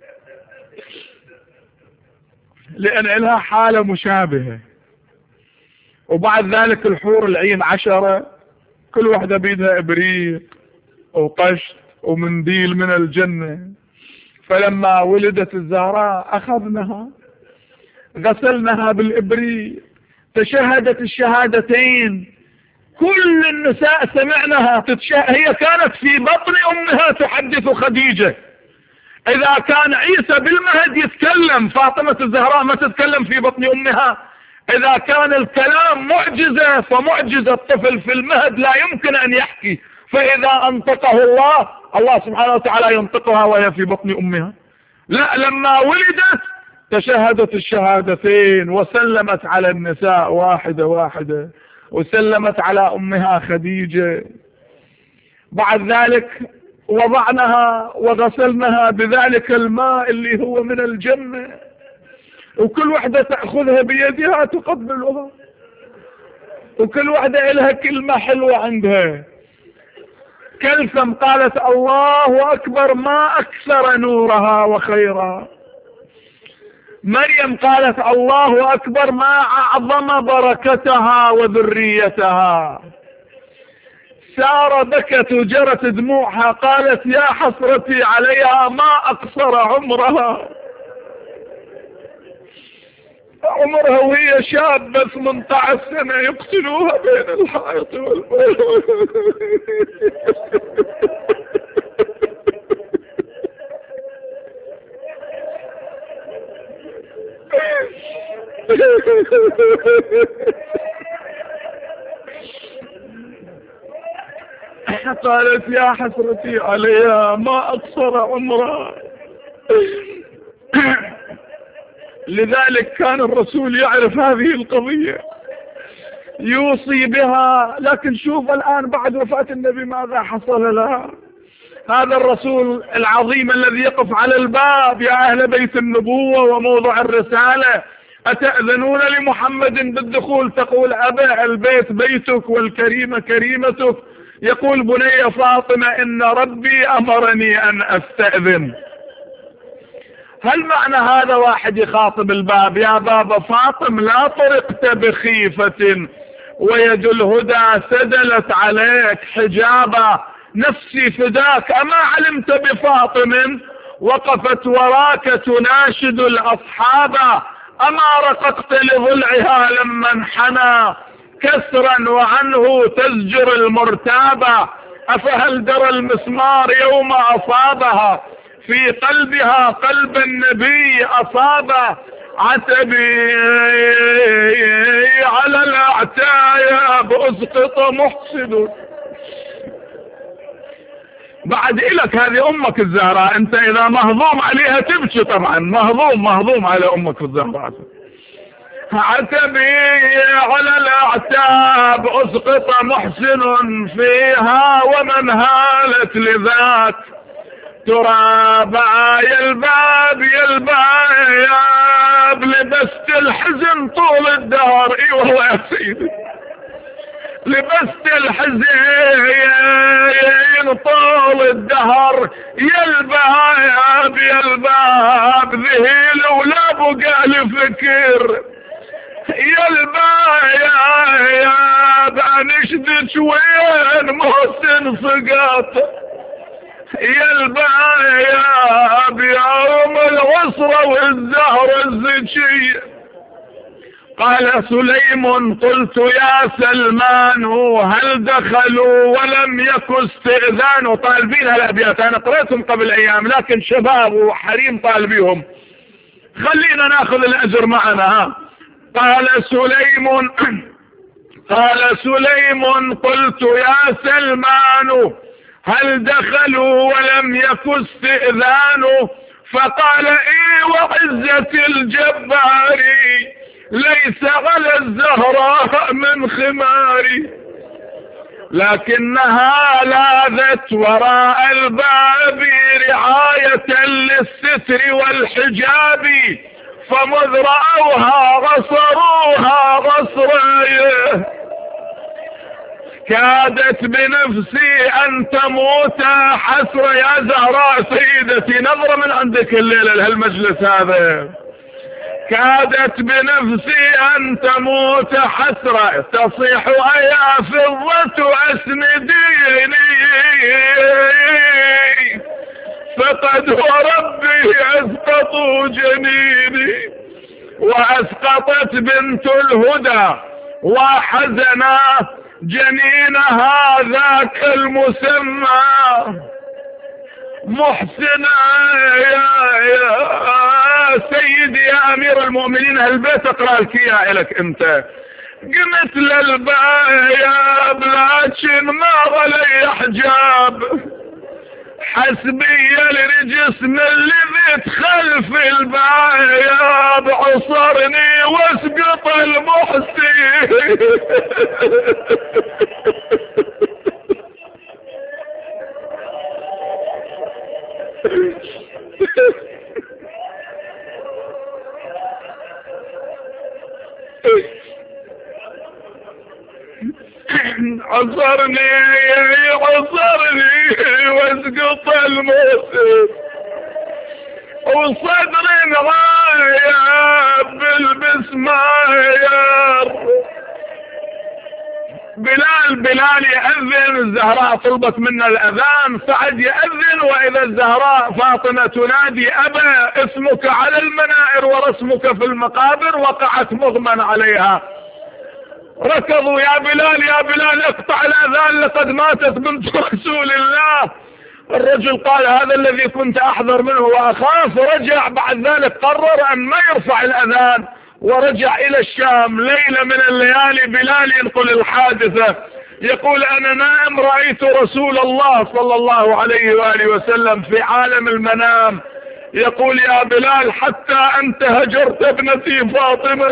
لأن لها حالة مشابهة. وبعد ذلك الحور العين 10 كل واحدة بيدها إبريق وقشط ومنديل من الجنة. فلما ولدت الزهراء أخذناها غسلناها بالإبريق، تشهدت الشهادتين كل النساء سمعناها هي كانت في بطن أمها تحدث خديجة. إذا كان عيسى بالمهد يتكلم، فاطمة الزهراء ما تتكلم في بطن أمها. إذا كان الكلام معجزة، فمعجزة الطفل في المهد لا يمكن أن يحكي، فإذا أنطقه الله سبحانه وتعالى ينطقها وهي في بطن أمها. لا، لما ولدت تشهدت الشهادتين وسلمت على النساء واحدة واحدة، وسلمت على أمها خديجة. بعد ذلك وضعناها وغسلناها بذلك الماء اللي هو من الجنة، وكل واحدة تأخذها بيدها تقبلها، وكل واحدة لها كلمة حلوة عندها. كلثم قالت الله أكبر ما أكثر نورها وخيرها. مريم قالت الله أكبر ما أعظم بركتها وذريتها. سارة بكت وجرت دموعها، قالت يا حسرتي عليها ما أقصر عمرها وهي شابة 18 سنة يقتلوها بين الحائط والبيت. قالت يا حسرتي عليها ما أقصر عمرها. لذلك كان الرسول يعرف هذه القضية يوصي بها. لكن شوف الآن بعد وفاة النبي ماذا حصل لها. هذا الرسول العظيم الذي يقف على الباب، يا أهل بيت النبوة وموضع الرسالة، أتأذنون لمحمد بالدخول؟ تقول أبا البيت بيتك والكريمة كريمتك. يقول بني فاطمة إن ربي أمرني أن أستأذن. هل معنى هذا واحد يخاطب الباب يا بابا فاطم لا طرقت بخيفة ويد الهدى سدلت عليك حجابا نفسي فداك أما علمت بفاطم وقفت وراك تناشد الأصحاب أما رققت لضلعها لما انحنى كسرا وعنه تزجر المرتابة أفهل درى المسمار يوم أصابها في قلبها قلب النبي أصابه عتبي على الأعتاب أسقط محسد. بعد إلك هذه أمك الزهراء، أنت إذا مهضوم عليها تبكي طبعا، مهضوم على أمك الزهراء. عتبي على الأعتاب أسقط محسن فيها ومن هالت لذاك تراب يا الباب لبست الحزن طول الدهر. اي والله يا سيدي لبست الحزن طول الدهر يا الباب ذهيل ولا بقى لي فكر يا الباب انشدك وين محسن سقاط يا الباب يوم العصرة والزهر الزكية. قال سليم قلت يا سلمان هل دخلوا ولم يك استئذان. طالبين هالأبيات أنا قرأتهم قبل أيام لكن شباب وحريم طالبيهم، خلينا ناخذ الأجر معنا. قال سليم قلت يا سلمان هل دخلوا ولم يك استئذان فقال اي وعزة الجبار ليس على الزهراء من خماري لكنها لاذت وراء الباب رعاية للستر والحجاب فمذ رأوها غصروها غصرا كادت بنفسي أن تموت حسرة. يا زهراء سيدتي نظرة من عندك الليلة لهالمجلس هذا. كادت بنفسي أن تموت حسرة تصيح أيا فضة أسنديني فقد وربي أسقطوا جنيني وأسقطت بنت الهدى وحزنا جنين هذاك المسمى محسنا. يا سيدي يا امير المؤمنين، هالبيت اقرا لك اياه لك انت. قمت للباب لكن ما غلي حجاب، حسبي الجسم اللي خلف الباب عصرني واسقط المحسن. عصرني واسقط الموسم، وصدري غايب بالبسماير. بلال يأذن، الزهراء طلبت منا الأذان، صعد يأذن، وإذا الزهراء فاطمة تنادي أبا اسمك على المنائر ورسمك في المقابر، وقعت مغمى عليها. ركضوا يا بلال اقطع الأذان لقد ماتت بنت رسول الله. الرجل قال هذا الذي كنت أحذر منه وأخاف، رجع بعد ذلك قرر أن ما يرفع الأذان، ورجع إلى الشام. ليلة من الليالي بلال ينقل الحادثة، يقول أنا نائم رأيت رسول الله صلى الله عليه وآله وسلم في عالم المنام، يقول يا بلال حتى أنت هجرت ابنتي فاطمة.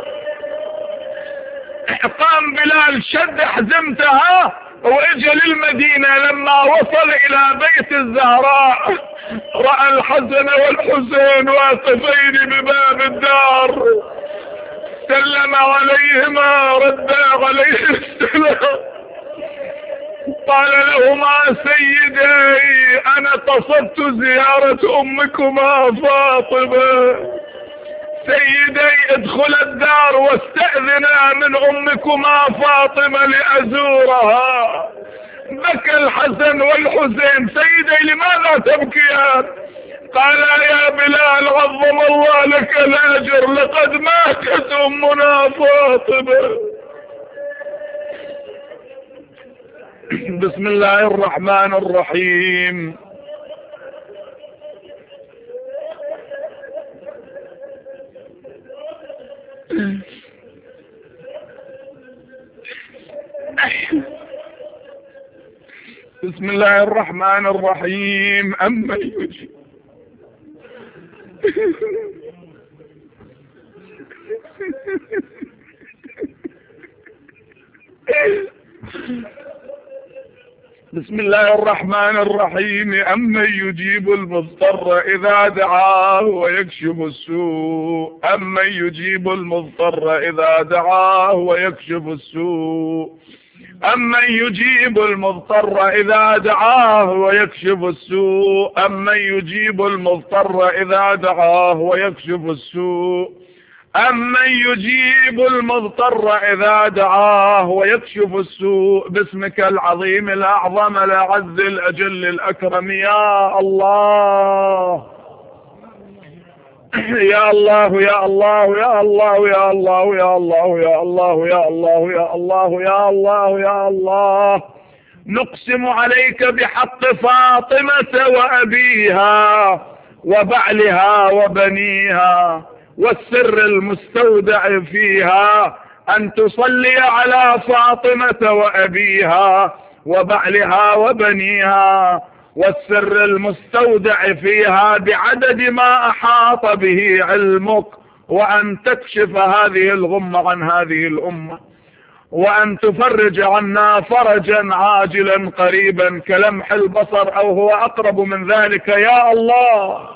قام بلال شد حزمتها واجى للمدينة. لما وصل الى بيت الزهراء رأى الحسن والحسين واقفين بباب الدار، سلم عليهما، رد عليه السلام، قال لهما سيدي انا قصدت زيارة امكما فاطمة، سيدي ادخل الدار واستأذنا من امكما فاطمة لازورها. بكى الحسن والحسين، سيدي لماذا تبكيان؟ قال يا بلال عظم الله لك الاجر لقد ماتت امنا فاطمة. بسم الله الرحمن الرحيم. بسم الله الرحمن الرحيم. أما يجيب بسم الله الرحمن الرحيم. أمن يجيب المضطر إذا دعاه ويكشف السوء، أمن يجيب المضطر إذا دعاه ويكشف السوء، أمن يجيب المضطر إذا دعاه ويكشف السوء، أمن يجيب المضطر إذا دعاه ويكشف السوء، أمن يجيب المضطر إذا دعاه ويكشف السوء. باسمك العظيم الأعظم الأعز الأجل الأكرم يا الله يا الله يا الله يا الله يا الله يا الله يا الله يا الله يا الله يا الله يا الله. نقسم عليك بحق فاطمة وأبيها وبعلها وبنيها والسر المستودع فيها أن تصلي على فاطمة وأبيها وبعلها وبنيها والسر المستودع فيها بعدد ما أحاط به علمك، وأن تكشف هذه الغمة عن هذه الأمة، وأن تفرج عنا فرجا عاجلا قريبا كلمح البصر أو هو أقرب من ذلك يا الله.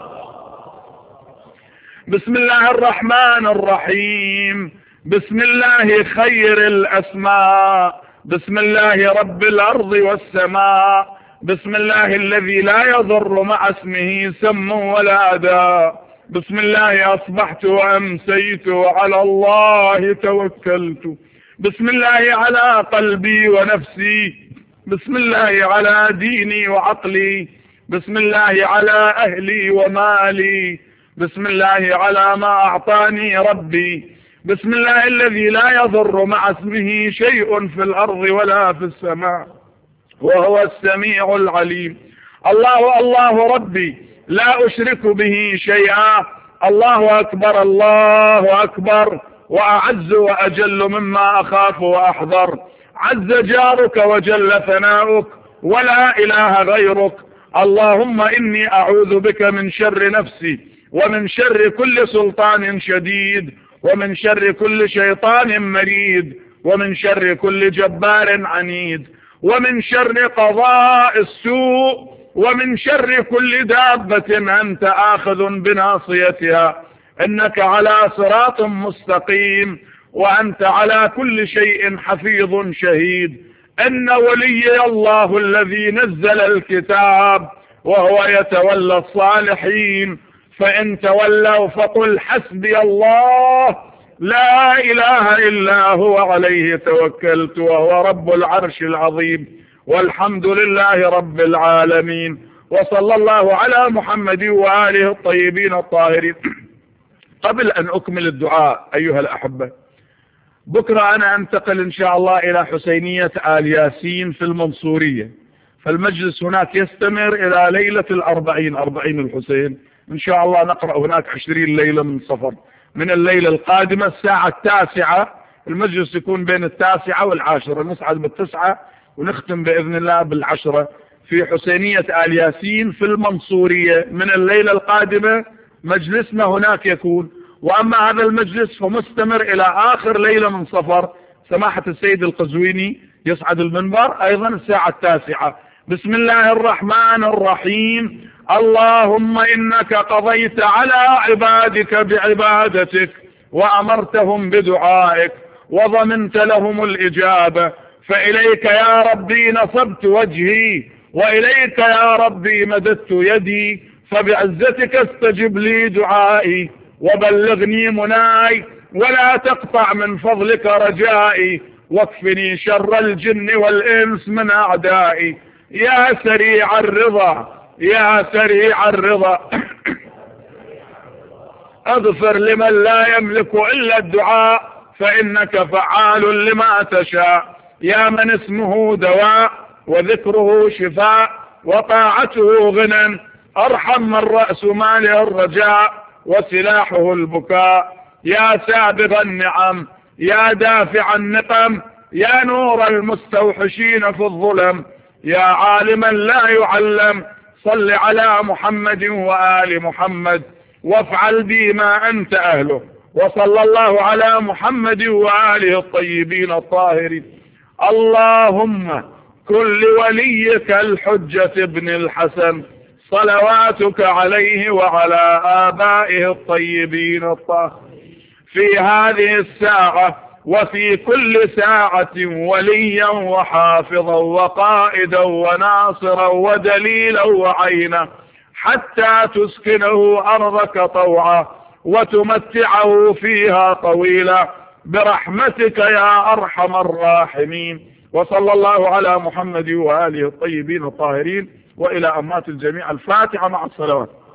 بسم الله الرحمن الرحيم. بسم الله خير الأسماء، بسم الله رب الأرض والسماء، بسم الله الذي لا يضر مع اسمه سم ولا أداء. بسم الله أصبحت وأمسيت وعلى الله توكلت. بسم الله على قلبي ونفسي، بسم الله على ديني وعقلي، بسم الله على أهلي ومالي، بسم الله على ما أعطاني ربي، بسم الله الذي لا يضر مع اسمه شيء في الأرض ولا في السماء وهو السميع العليم. الله ربي لا أشرك به شيئا. الله أكبر الله أكبر، وأعز وأجل مما أخاف وأحذر. عز جارك وجل ثناؤك ولا إله غيرك. اللهم إني أعوذ بك من شر نفسي ومن شر كل سلطان شديد ومن شر كل شيطان مريد ومن شر كل جبار عنيد ومن شر قضاء السوء ومن شر كل دابة أنت آخذ بناصيتها. إنك على صراط مستقيم وأنت على كل شيء حفيظ شهيد. إن ولي الله الذي نزل الكتاب وهو يتولى الصالحين، فإن تولوا فقل حسبي الله لا إله إلا هو عليه توكلت وهو رب العرش العظيم، والحمد لله رب العالمين. وصلى الله على محمد وآله الطيبين الطاهرين. قبل أن أكمل الدعاء أيها الأحبة، بكرة أنا أنتقل إن شاء الله إلى حسينية آل ياسين في المنصورية، فالمجلس هناك يستمر إلى ليلة 40 الحسين إن شاء الله. نقرأ هناك 20 ليلة من صفر. من الليلة القادمة الساعة 9 المجلس يكون بين 9 و10، نسعد 9 ونختم بإذن الله 10 في حسينية آل ياسين في المنصورية. من الليلة القادمة مجلسنا هناك يكون. وأما هذا المجلس فمستمر إلى آخر ليلة من صفر. سماحة السيد القزويني يصعد المنبر أيضا الساعة 9. بسم الله الرحمن الرحيم. اللهم إنك قضيت على عبادك بعبادتك وأمرتهم بدعائك وضمنت لهم الإجابة، فإليك يا ربي نصبت وجهي وإليك يا ربي مددت يدي، فبعزتك استجب لي دعائي وبلغني مناي ولا تقطع من فضلك رجائي، واكفني شر الجن والإنس من أعدائي. يا سريع الرضا يا سريع الرضا اغفر لمن لا يملك إلا الدعاء فإنك فعال لما تشاء. يا من اسمه دواء وذكره شفاء وطاعته غنى، أرحم من رأس ماله الرجاء وسلاحه البكاء. يا سابغ النعم يا دافع النقم يا نور المستوحشين في الظلم، يا عالما لا يعلم صل على محمد وآل محمد وافعل بي ما أنت أهله. وصلى الله على محمد وآله الطيبين الطاهرين. اللهم كن لوليك الحجة ابن الحسن صلواتك عليه وعلى آبائه الطيبين الطاهرين في هذه الساعة وفي كل ساعة وليا وحافظا وقائدا وناصرا ودليلا وعينا، حتى تسكنه أرضك طوعا وتمتعه فيها طويلا برحمتك يا أرحم الراحمين. وصلى الله على محمد وآله الطيبين الطاهرين. وإلى أمات الجميع الفاتحة مع الصلوات.